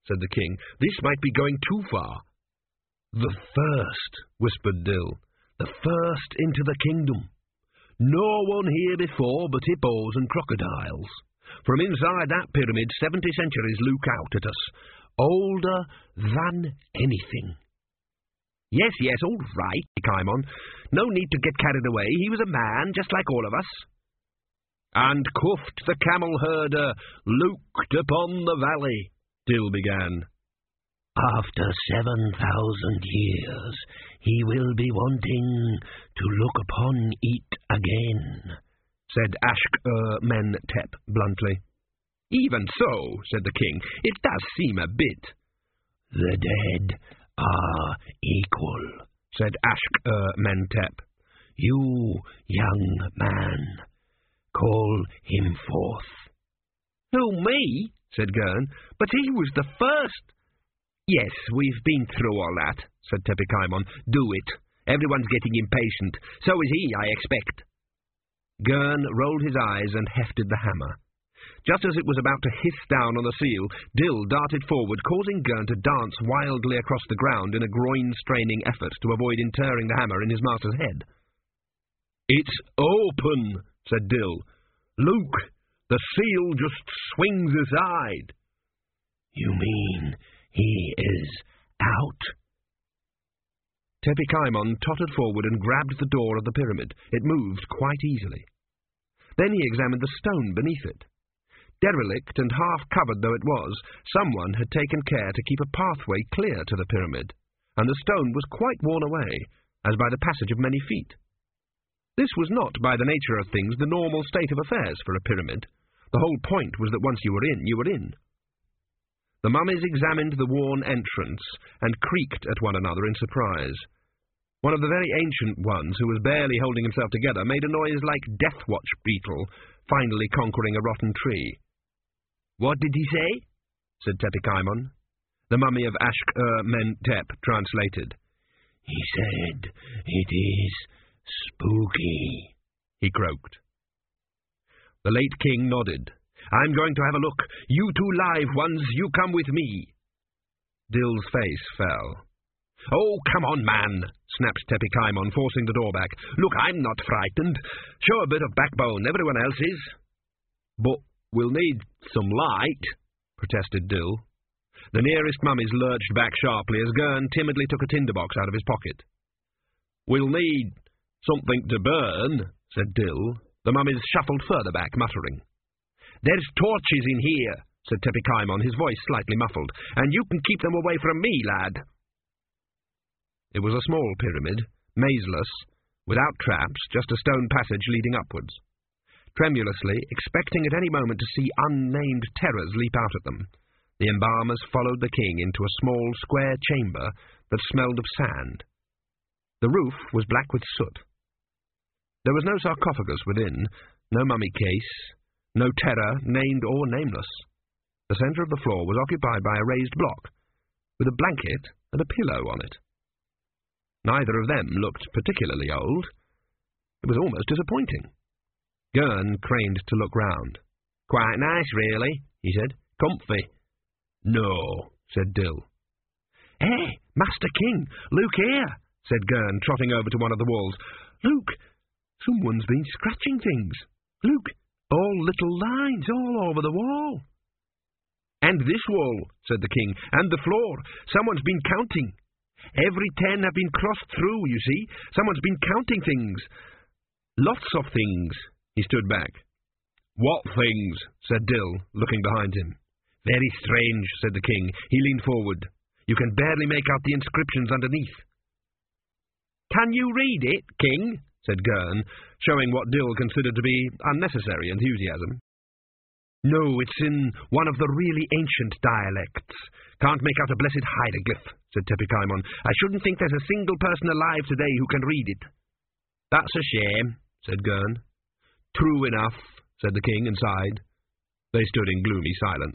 said the king. "This might be going too far." "The first," whispered Dill. "The first into the kingdom. No one here before but hippos and crocodiles. From inside that pyramid 70 centuries look out at us, older than anything." Yes, all right, Cymon. No need to get carried away. He was a man, just like all of us. "And Cuft the camel herder looked upon the valley," Dill began. "After 7,000 years, he will be wanting to look upon it again," said Ashk-Ur-Men-Tep bluntly. "Even so," said the king, "it does seem a bit." "The dead are equal," said Ashk-Ur-Men-Tep. "You, young man, call him forth." "Who, me?" said Gurn. "But he was the first." "Yes, we've been through all that," said Tepi Cymon. "Do it. Everyone's getting impatient. So is he, I expect." Gurn rolled his eyes and hefted the hammer. Just as it was about to hiss down on the seal, Dill darted forward, causing Gurn to dance wildly across the ground in a groin-straining effort to avoid interring the hammer in his master's head. "It's open," said Dill. "Look, the seal just swings aside." "You mean he is out?" Tepi Cymon tottered forward and grabbed the door of the pyramid. It moved quite easily. Then he examined the stone beneath it. Derelict and half-covered though it was, someone had taken care to keep a pathway clear to the pyramid, and the stone was quite worn away, as by the passage of many feet. This was not, by the nature of things, the normal state of affairs for a pyramid. The whole point was that once you were in, you were in. The mummies examined the worn entrance, and creaked at one another in surprise. One of the very ancient ones, who was barely holding himself together, made a noise like Deathwatch beetle, finally conquering a rotten tree. "What did he say?" said Tepi Cymon. The mummy of Ashk-Ur-Men-Tep translated. "He said it is spooky," he croaked. The late king nodded. "I'm going to have a look. You two live ones, you come with me." Dill's face fell. "Oh, come on, man," snapped Tepi Cymon, forcing the door back. "Look, I'm not frightened. Show a bit of backbone, everyone else is." "But we'll need some light," protested Dill. The nearest mummies lurched back sharply as Gurn timidly took a tinderbox out of his pocket. "We'll need something to burn," said Dill. The mummies shuffled further back, muttering. "There's torches in here," said Tepi Cymon, his voice slightly muffled, "and you can keep them away from me, lad." It was a small pyramid, mazeless, without traps, just a stone passage leading upwards. Tremulously, expecting at any moment to see unnamed terrors leap out at them, the embalmers followed the king into a small square chamber that smelled of sand. The roof was black with soot. There was no sarcophagus within, no mummy case, no terror, named or nameless. The centre of the floor was occupied by a raised block, with a blanket and a pillow on it. Neither of them looked particularly old. It was almost disappointing. Gurn craned to look round. "Quite nice, really," he said. "Comfy." "No," said Dill. "Hey, Master King, look here," said Gurn, trotting over to one of the walls. "Look, someone's been scratching things. Look, all little lines all over the wall." "And this wall," said the king, "and the floor. Someone's been counting. Every 10 have been crossed through, you see. Someone's been counting things. Lots of things." He stood back. "What things?" said Dill, looking behind him. "Very strange," said the king. He leaned forward. "You can barely make out the inscriptions underneath." "Can you read it, king?" said Gurn, showing what Dill considered to be unnecessary enthusiasm. "No, it's in one of the really ancient dialects. Can't make out a blessed hieroglyph," said Tepi Cymon. "I shouldn't think there's a single person alive today who can read it." "That's a shame," said Gurn. "True enough," said the king, and sighed. They stood in gloomy silence.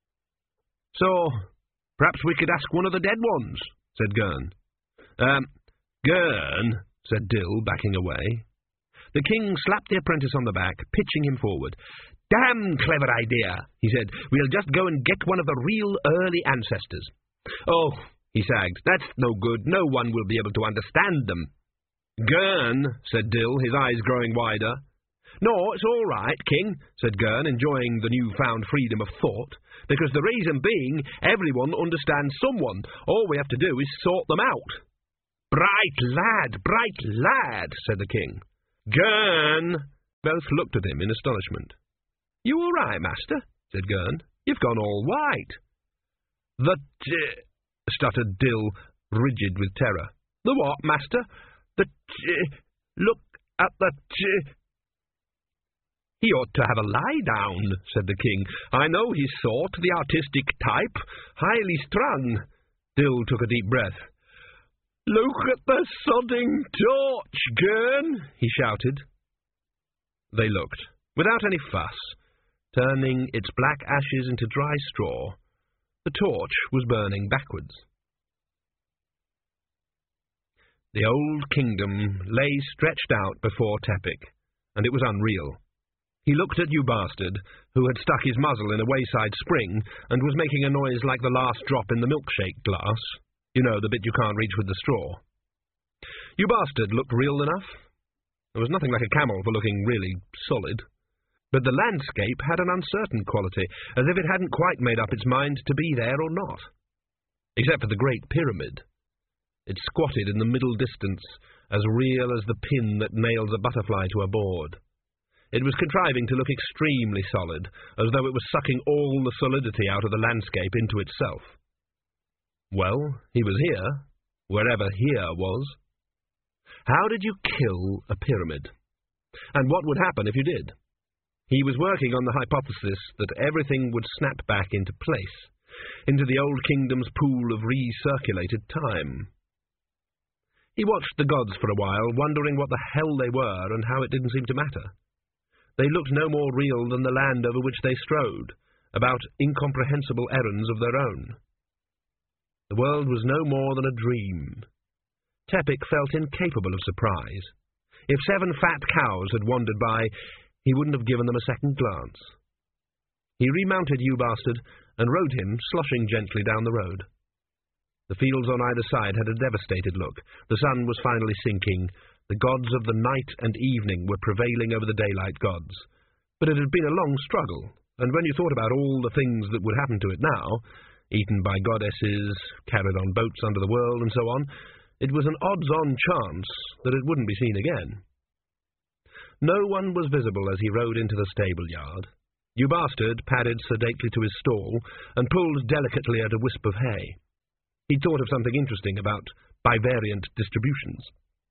"So, perhaps we could ask one of the dead ones," said Gurn. Gurn," said Dill, backing away. The king slapped the apprentice on the back, pitching him forward. "Damn clever idea," he said. "We'll just go and get one of the real early ancestors." "Oh," he sagged, "that's no good. No one will be able to understand them." "Gurn," said Dill, his eyes growing wider. "No, it's all right, King," said Gurn, enjoying the newfound freedom of thought, "because the reason being, everyone understands someone. All we have to do is sort them out." Bright lad," said the king. "Gurn!" Both looked at him in astonishment. "You all right, master?" said Gurn. "You've gone all white." Stuttered Dill, rigid with terror. "The what, master?" Look at the "He ought to have a lie down," said the king. "I know he's sort, the artistic type, highly strung." Dill took a deep breath. "Look at the sodding torch, Gurn!" he shouted. They looked, without any fuss, turning its black ashes into dry straw. The torch was burning backwards. The old kingdom lay stretched out before Tepic, and it was unreal. He looked at Ubastard, who had stuck his muzzle in a wayside spring and was making a noise like the last drop in the milkshake glass. You know, the bit you can't reach with the straw. Ubastard looked real enough. There was nothing like a camel for looking really solid. But the landscape had an uncertain quality, as if it hadn't quite made up its mind to be there or not. Except for the Great Pyramid. It squatted in the middle distance, as real as the pin that nails a butterfly to a board. It was contriving to look extremely solid, as though it was sucking all the solidity out of the landscape into itself. Well, he was here, wherever here was. How did you kill a pyramid? And what would happen if you did? He was working on the hypothesis that everything would snap back into place, into the old kingdom's pool of recirculated time. He watched the gods for a while, wondering what the hell they were and how it didn't seem to matter. They looked no more real than the land over which they strode, about incomprehensible errands of their own. The world was no more than a dream. Tepic felt incapable of surprise. If 7 fat cows had wandered by, he wouldn't have given them a second glance. He remounted Ubastard and rode him, sloshing gently down the road. The fields on either side had a devastated look. The sun was finally sinking. The gods of the night and evening were prevailing over the daylight gods. But it had been a long struggle, and when you thought about all the things that would happen to it now, eaten by goddesses, carried on boats under the world, and so on, it was an odds-on chance that it wouldn't be seen again. No one was visible as he rode into the stable-yard. Ubastard padded sedately to his stall and pulled delicately at a wisp of hay. He'd thought of something interesting about bivariant distributions.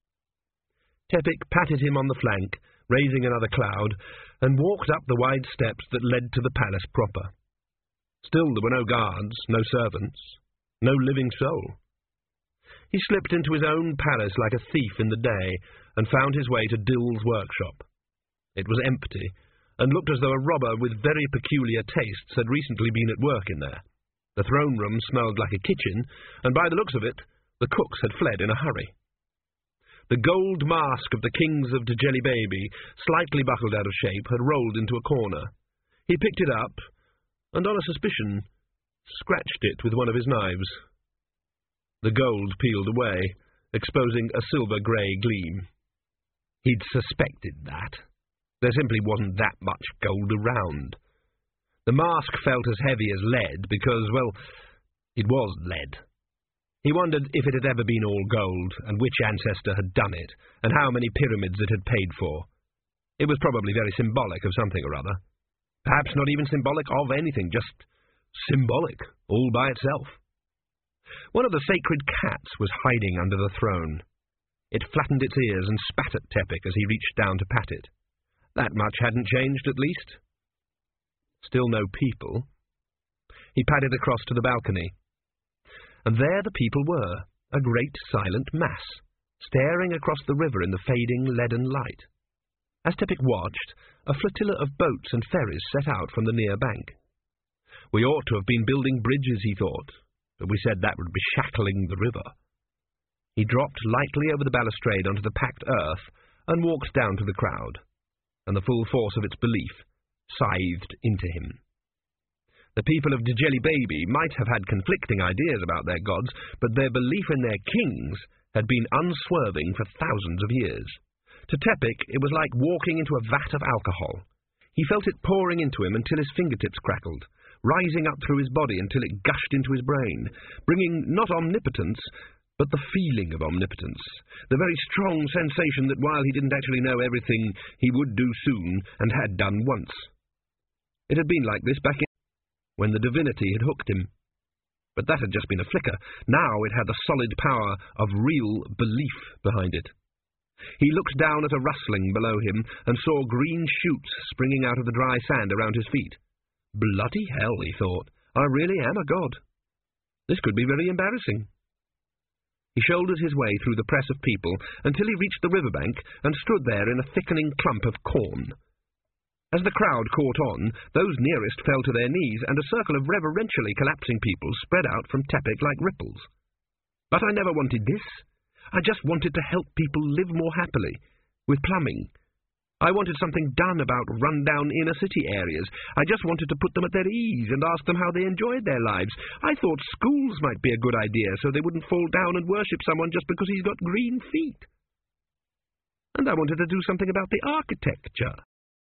Tepic patted him on the flank, raising another cloud, and walked up the wide steps that led to the palace proper. Still there were no guards, no servants, no living soul. He slipped into his own palace like a thief in the day, and found his way to Dill's workshop. It was empty, and looked as though a robber with very peculiar tastes had recently been at work in there. The throne room smelled like a kitchen, and by the looks of it, the cooks had fled in a hurry. The gold mask of the kings of Djeli Baby, slightly buckled out of shape, had rolled into a corner. He picked it up, and on a suspicion, scratched it with one of his knives. The gold peeled away, exposing a silver-grey gleam. He'd suspected that. There simply wasn't that much gold around. The mask felt as heavy as lead because, well, it was lead. He wondered if it had ever been all gold, and which ancestor had done it, and how many pyramids it had paid for. It was probably very symbolic of something or other. Perhaps not even symbolic of anything, just symbolic, all by itself. One of the sacred cats was hiding under the throne. It flattened its ears and spat at Tepic as he reached down to pat it. That much hadn't changed, at least. Still no people. He padded across to the balcony. And there the people were, a great silent mass, staring across the river in the fading leaden light. As Tepic watched, a flotilla of boats and ferries set out from the near bank. We ought to have been building bridges, he thought, but we said that would be shackling the river. He dropped lightly over the balustrade onto the packed earth and walked down to the crowd, and the full force of its belief scythed into him. The people of Djeli Baby might have had conflicting ideas about their gods, but their belief in their kings had been unswerving for thousands of years. To Tepik, it was like walking into a vat of alcohol. He felt it pouring into him until his fingertips crackled, rising up through his body until it gushed into his brain, bringing not omnipotence, but the feeling of omnipotence, the very strong sensation that while he didn't actually know everything, he would do soon and had done once. It had been like this back when the divinity had hooked him. But that had just been a flicker. Now it had the solid power of real belief behind it. He looked down at a rustling below him and saw green shoots springing out of the dry sand around his feet. Bloody hell, he thought, I really am a god. This could be very embarrassing. He shouldered his way through the press of people until he reached the riverbank and stood there in a thickening clump of corn. As the crowd caught on, those nearest fell to their knees, and a circle of reverentially collapsing people spread out from Tepik like ripples. But I never wanted this. I just wanted to help people live more happily, with plumbing. I wanted something done about run-down inner-city areas. I just wanted to put them at their ease and ask them how they enjoyed their lives. I thought schools might be a good idea, so they wouldn't fall down and worship someone just because he's got green feet. And I wanted to do something about the architecture.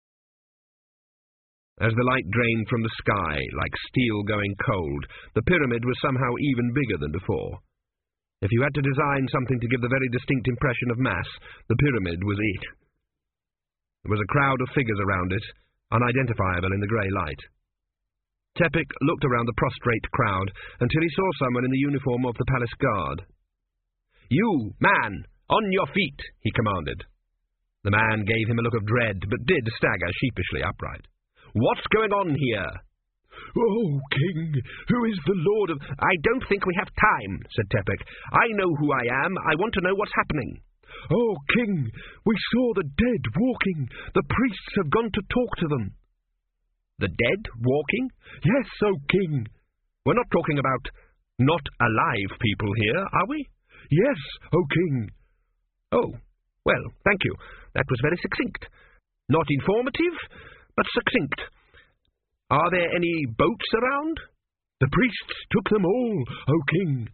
As the light drained from the sky, like steel going cold, the pyramid was somehow even bigger than before. If you had to design something to give the very distinct impression of mass, the pyramid was it. There was a crowd of figures around it, unidentifiable in the grey light. Tepik looked around the prostrate crowd until he saw someone in the uniform of the palace guard. "You, man, on your feet," he commanded. The man gave him a look of dread, but did stagger sheepishly upright. "What's going on here?" "Oh, King, who is the Lord of—" "I don't think we have time," said Tepik. "I know who I am. I want to know what's happening." "Oh, King, we saw the dead walking. The priests have gone to talk to them." "The dead walking?" "Yes, oh, King." "We're not talking about not alive people here, are we?" "Yes, oh, King." "Oh, well, thank you. That was very succinct. Not informative, but succinct. Are there any boats around?" "The priests took them all, O King."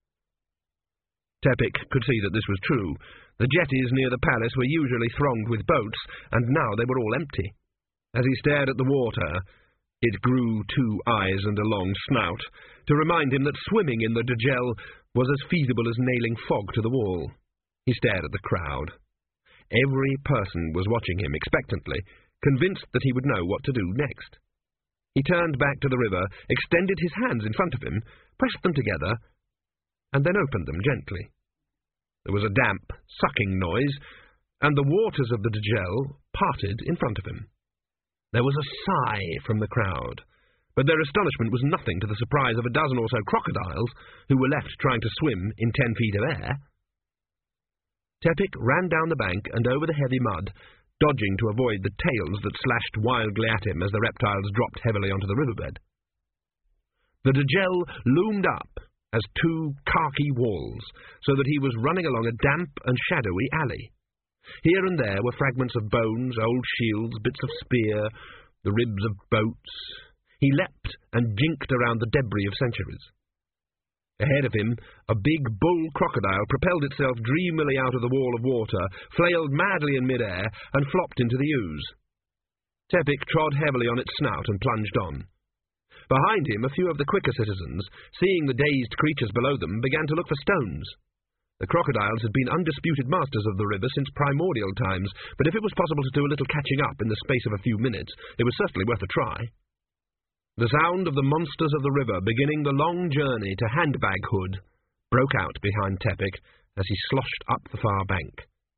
Tepik could see that this was true. The jetties near the palace were usually thronged with boats, and now they were all empty. As he stared at the water, it grew 2 eyes and a long snout, to remind him that swimming in the Djel was as feasible as nailing fog to the wall. He stared at the crowd. Every person was watching him expectantly, convinced that he would know what to do next. He turned back to the river, extended his hands in front of him, pressed them together, and then opened them gently. There was a damp, sucking noise, and the waters of the Djel parted in front of him. There was a sigh from the crowd, but their astonishment was nothing to the surprise of a dozen or so crocodiles who were left trying to swim in 10 feet of air. Tepik ran down the bank and over the heavy mud, dodging to avoid the tails that slashed wildly at him as the reptiles dropped heavily onto the riverbed. The Djel loomed up as 2 khaki walls, so that he was running along a damp and shadowy alley. Here and there were fragments of bones, old shields, bits of spear, the ribs of boats. He leapt and jinked around the debris of centuries. Ahead of him, a big bull crocodile propelled itself dreamily out of the wall of water, flailed madly in mid-air, and flopped into the ooze. Tepik trod heavily on its snout and plunged on. Behind him, a few of the quicker citizens, seeing the dazed creatures below them, began to look for stones. The crocodiles had been undisputed masters of the river since primordial times, but if it was possible to do a little catching up in the space of a few minutes, it was certainly worth a try. The sound of the monsters of the river beginning the long journey to Handbaghood broke out behind Tepik as he sloshed up the far bank.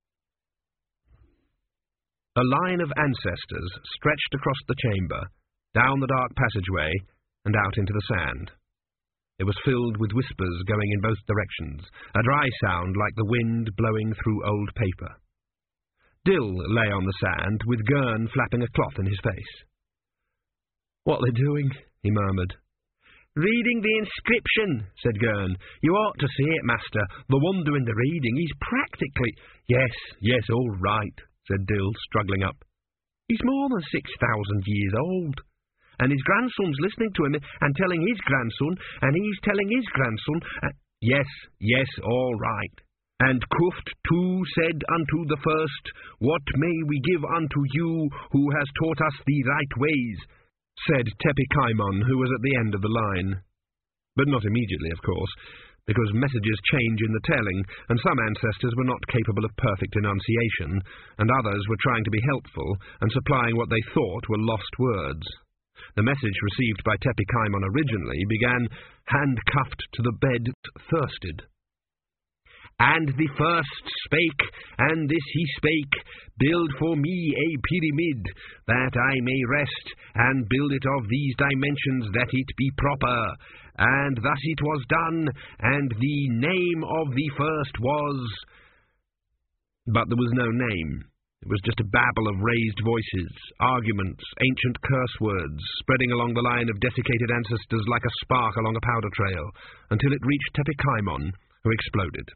A line of ancestors stretched across the chamber, down the dark passageway, and out into the sand. It was filled with whispers going in both directions, a dry sound like the wind blowing through old paper. Dill lay on the sand, with Gurn flapping a cloth in his face. "What they're doing," he murmured. "Reading the inscription," said Gurn. "You ought to see it, master. The one doing the reading. He's practically—" Yes, all right," said Dill, struggling up. "He's more than 6,000 years old. And his grandson's listening to him and telling his grandson, and he's telling his grandson. Yes, all right. And Cuft too said unto the first, What may we give unto you who has taught us the right ways? Said Tepikaimon, who was at the end of the line. But not immediately, of course, because messages change in the telling, and some ancestors were not capable of perfect enunciation, and others were trying to be helpful and supplying what they thought were lost words. The message received by Tepikaimon originally began, "Handcuffed to the bed, thirsted. And the first spake, and this he spake, Build for me a pyramid, that I may rest, and build it of these dimensions, that it be proper. And thus it was done, and the name of the first was—" But there was no name. It was just a babble of raised voices, arguments, ancient curse words, spreading along the line of desiccated ancestors like a spark along a powder trail, until it reached Tepikaimon, who exploded.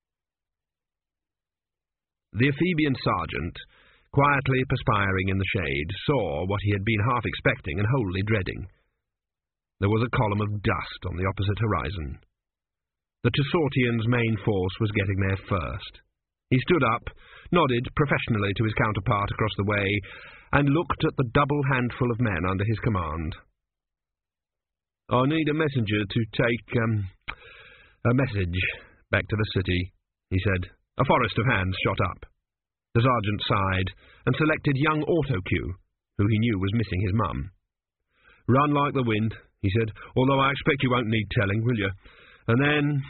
The Ephebian sergeant, quietly perspiring in the shade, saw what he had been half expecting and wholly dreading. There was a column of dust on the opposite horizon. The Tessortians' main force was getting there first. He stood up, nodded professionally to his counterpart across the way, and looked at the double handful of men under his command. "I need a messenger to take, a message back to the city," he said. A forest of hands shot up. The sergeant sighed and selected young Autocue, who he knew was missing his mum. "Run like the wind," he said, "although I expect you won't need telling, will you? And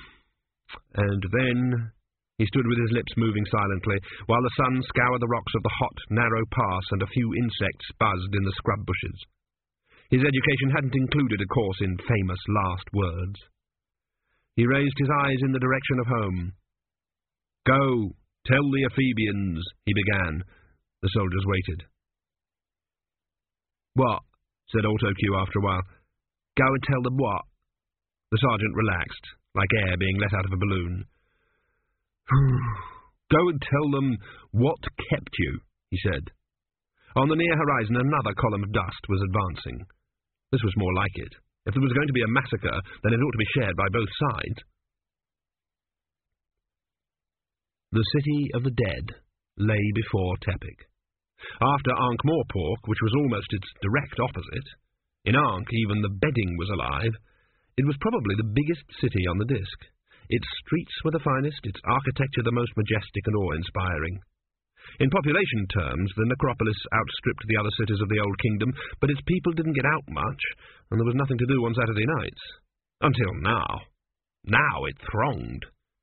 then... He stood with his lips moving silently, while the sun scoured the rocks of the hot, narrow pass and a few insects buzzed in the scrub bushes. His education hadn't included a course in famous last words. He raised his eyes in the direction of home. "Go, tell the Ephebians," he began. The soldiers waited. "What?" said Autocue after a while. "Go and tell them what?" The sergeant relaxed, like air being let out of a balloon. "Go and tell them what kept you," he said. On the near horizon another column of dust was advancing. This was more like it. If there was going to be a massacre, then it ought to be shared by both sides. The city of the dead lay before Tepik. After Ankh-Morpork, which was almost its direct opposite, in Ankh even the bedding was alive, it was probably the biggest city on the disk. Its streets were the finest, its architecture the most majestic and awe-inspiring. In population terms, the necropolis outstripped the other cities of the Old Kingdom, but its people didn't get out much, and there was nothing to do on Saturday nights. Until now. Now it thronged.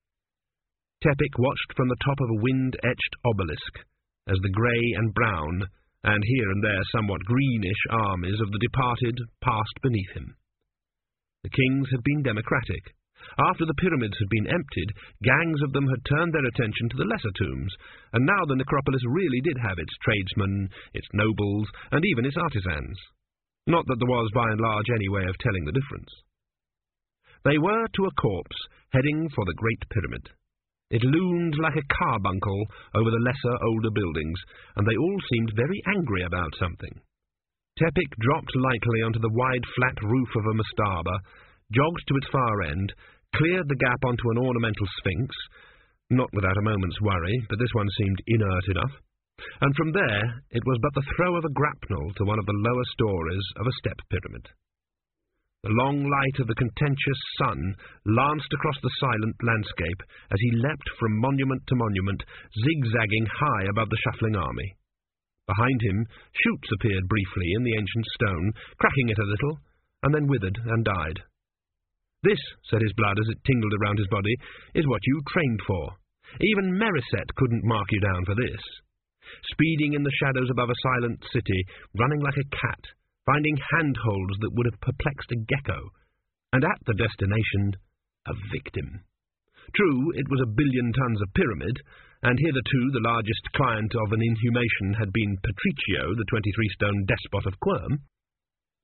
Tepik watched from the top of a wind-etched obelisk, as the grey and brown, and here and there somewhat greenish armies of the departed passed beneath him. The kings had been democratic. After the pyramids had been emptied, gangs of them had turned their attention to the lesser tombs, and now the necropolis really did have its tradesmen, its nobles, and even its artisans. Not that there was, by and large, any way of telling the difference. They were to a corpse, heading for the Great Pyramid. It loomed like a carbuncle over the lesser, older buildings, and they all seemed very angry about something. Tepik dropped lightly onto the wide, flat roof of a mastaba, jogged to its far end, cleared the gap onto an ornamental sphinx, not without a moment's worry, but this one seemed inert enough, and from there it was but the throw of a grapnel to one of the lower stories of a step pyramid. The long light of the contentious sun lanced across the silent landscape as he leapt from monument to monument, zigzagging high above the shuffling army. Behind him, shoots appeared briefly in the ancient stone, cracking it a little, and then withered and died. "This," said his blood as it tingled around his body, "is what you trained for. Even Meriset couldn't mark you down for this." Speeding in the shadows above a silent city, running like a cat, finding handholds that would have perplexed a gecko, and at the destination, a victim. True, it was 1 billion tons of pyramid, and hitherto the largest client of an inhumation had been Patricio, the 23-stone despot of Quirm,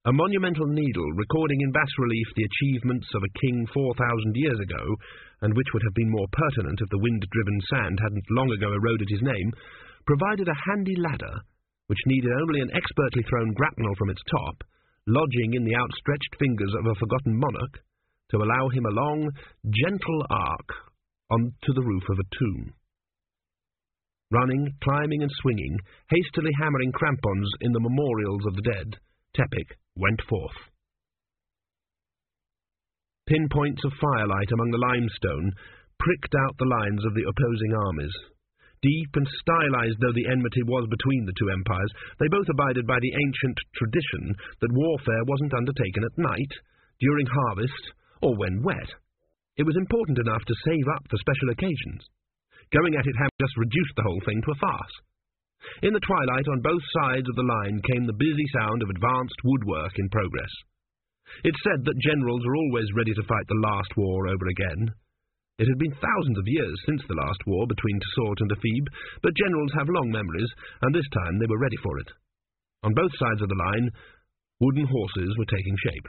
A monumental needle recording in bas-relief the achievements of a king 4,000 years ago, and which would have been more pertinent if the wind-driven sand hadn't long ago eroded his name, provided a handy ladder, which needed only an expertly thrown grapnel from its top, lodging in the outstretched fingers of a forgotten monarch, to allow him a long, gentle arc onto the roof of a tomb. Running, climbing and swinging, hastily hammering crampons in the memorials of the dead, Tepic went forth. Pinpoints of firelight among the limestone pricked out the lines of the opposing armies. Deep and stylized though the enmity was between the two empires, they both abided by the ancient tradition that warfare wasn't undertaken at night, during harvest, or when wet. It was important enough to save up for special occasions. Going at it had just reduced the whole thing to a farce. In the twilight, on both sides of the line came the busy sound of advanced woodwork in progress. It said that generals are always ready to fight the last war over again. It had been thousands of years since the last war between Tessort and Ephebe, but generals have long memories, and this time they were ready for it. On both sides of the line, wooden horses were taking shape.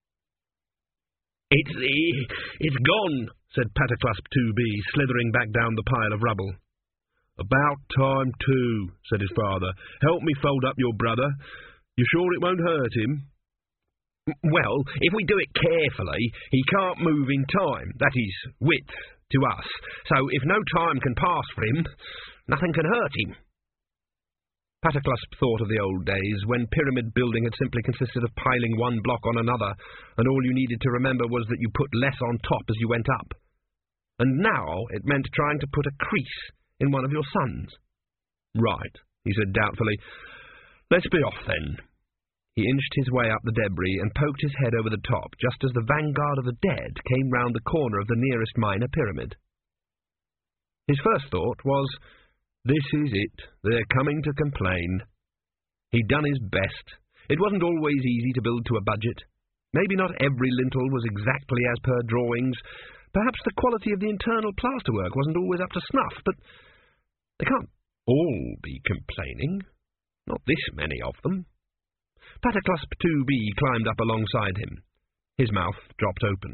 It's gone, said Paterclasp 2B, slithering back down the pile of rubble. About time, too, said his father. Help me fold up your brother. You sure it won't hurt him? Well, if we do it carefully, he can't move in time, that is, width, to us, so if no time can pass for him, nothing can hurt him. Paterclasp thought of the old days, when pyramid building had simply consisted of piling one block on another, and all you needed to remember was that you put less on top as you went up. And now it meant trying to put a crease in one of your sons. Right, he said doubtfully. Let's be off, then. He inched his way up the debris and poked his head over the top, just as the vanguard of the dead came round the corner of the nearest minor pyramid. His first thought was, this is it. They're coming to complain. He'd done his best. It wasn't always easy to build to a budget. Maybe not every lintel was exactly as per drawings. Perhaps the quality of the internal plasterwork wasn't always up to snuff, but they can't all be complaining. Not this many of them. Paterclasp 2B climbed up alongside him. His mouth dropped open.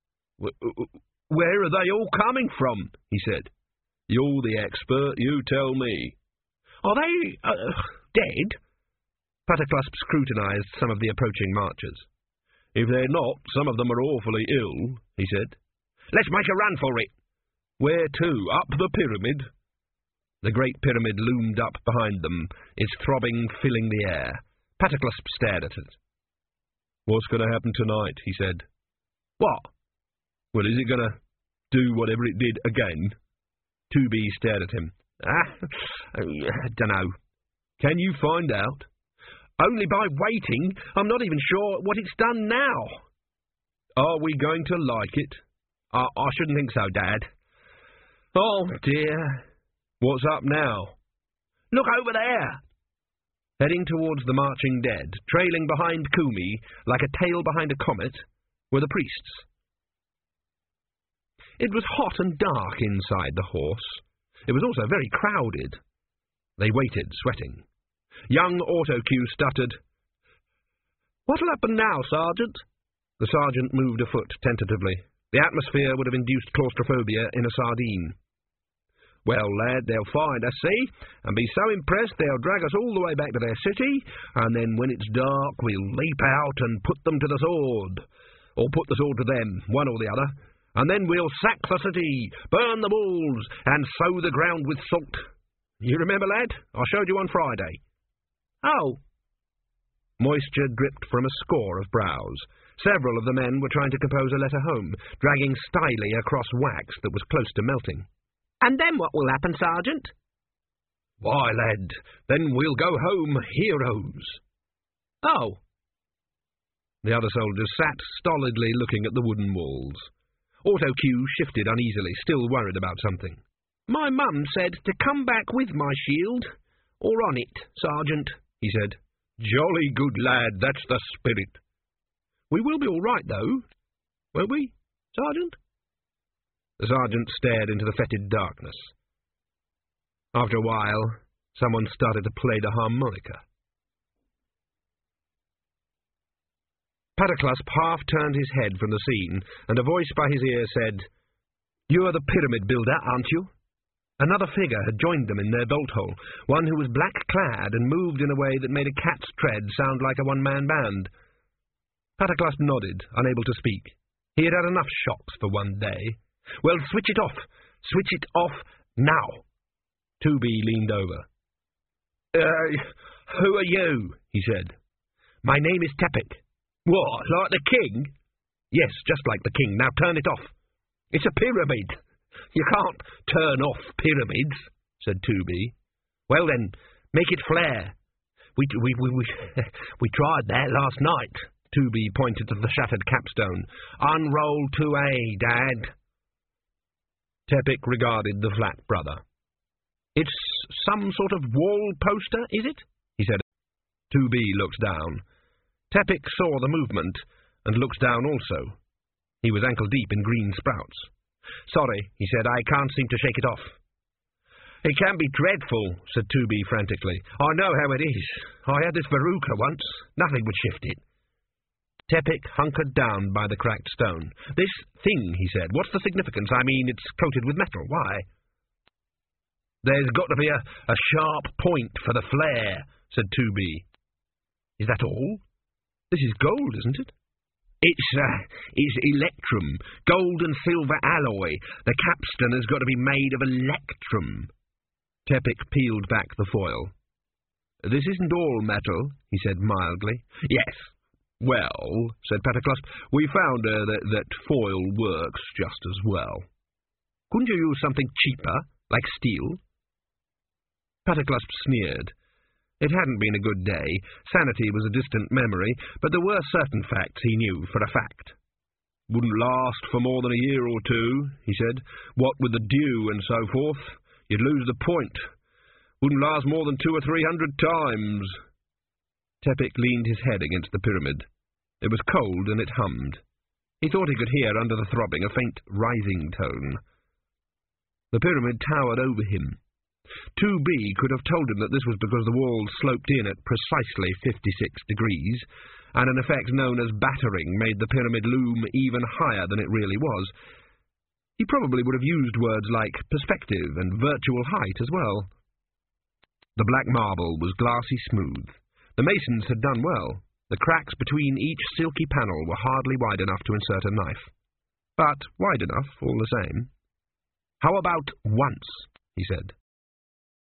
Where are they all coming from? He said. You're the expert, you tell me. Are they, dead? Paterclasp scrutinized some of the approaching marchers. If they're not, some of them are awfully ill, he said. Let's make a run for it. Where to? Up the pyramid? The great pyramid loomed up behind them, its throbbing filling the air. Paterclasp stared at it. What's going to happen tonight? He said. What? Well, is it going to do whatever it did again? 2B stared at him. Dunno. Can you find out? Only by waiting. I'm not even sure what it's done now. Are we going to like it? I shouldn't think so, Dad. Oh, dear. What's up now? Look over there. Heading towards the marching dead, trailing behind Kumi, like a tail behind a comet, were the priests. It was hot and dark inside the horse. It was also very crowded. They waited, sweating. Young Autocue stuttered. What'll happen now, Sergeant? The sergeant moved a foot tentatively. The atmosphere would have induced claustrophobia in a sardine. Well, lad, they'll find us, see, and be so impressed they'll drag us all the way back to their city, and then when it's dark we'll leap out and put them to the sword. Or put the sword to them, one or the other. And then we'll sack the city, burn the walls, and sow the ground with salt. You remember, lad? I showed you on Friday. Oh. Moisture dripped from a score of brows. Several of the men were trying to compose a letter home, dragging styly across wax that was close to melting. And then what will happen, Sergeant? Why, lad, then we'll go home heroes. Oh. The other soldiers sat stolidly looking at the wooden walls. Autocue shifted uneasily, still worried about something. My mum said to come back with my shield, or on it, Sergeant, he said. Jolly good lad, that's the spirit. We will be all right, though, won't we, Sergeant? The sergeant stared into the fetid darkness. After a while, someone started to play the harmonica. Patroclus half turned his head from the scene, and a voice by his ear said, "You are the pyramid builder, aren't you?" Another figure had joined them in their bolt-hole, one who was black-clad and moved in a way that made a cat's tread sound like a one-man band. Patroclus nodded, unable to speak. He had had enough shocks for one day. "Well, switch it off. Switch it off now." 2B leaned over. Who are you?" he said. "My name is Tepic." "What, like the king?" "Yes, just like the king. Now turn it off." "It's a pyramid." "You can't turn off pyramids," said 2B. "Well then, make it flare." We tried that last night." 2B pointed to the shattered capstone. "Unroll 2A, Dad." Tepic regarded the flat brother. "It's some sort of wall poster, is it?" he said. 2B looked down. Tepic saw the movement, and looked down also. He was ankle-deep in green sprouts. "Sorry," he said, "I can't seem to shake it off." "It can be dreadful," said 2B frantically. "I know how it is. I had this verruca once. Nothing would shift it." Tepic hunkered down by the cracked stone. "This thing," he said, "what's the significance? I mean, it's coated with metal. Why?" "There's got to be a sharp point for the flare," said 2B. "Is that all? This is gold, isn't it?" It's electrum, gold and silver alloy. The capstan has got to be made of electrum." Tepic peeled back the foil. "This isn't all metal," he said mildly. "Yes. Well," said Patroclus, "we found that foil works just as well. Couldn't you use something cheaper, like steel?" Patroclus sneered. It hadn't been a good day. Sanity was a distant memory, but there were certain facts he knew for a fact. "Wouldn't last for more than a year or two," he said. "What with the dew and so forth, you'd lose the point. Wouldn't last more than 200 or 300 times. Tepic leaned his head against the pyramid. It was cold and it hummed. He thought he could hear under the throbbing a faint rising tone. The pyramid towered over him. 2B could have told him that this was because the walls sloped in at precisely 56 degrees, and an effect known as battering made the pyramid loom even higher than it really was. He probably would have used words like perspective and virtual height as well. The black marble was glassy smooth. The masons had done well. The cracks between each silky panel were hardly wide enough to insert a knife. But wide enough, all the same. "How about once?" he said.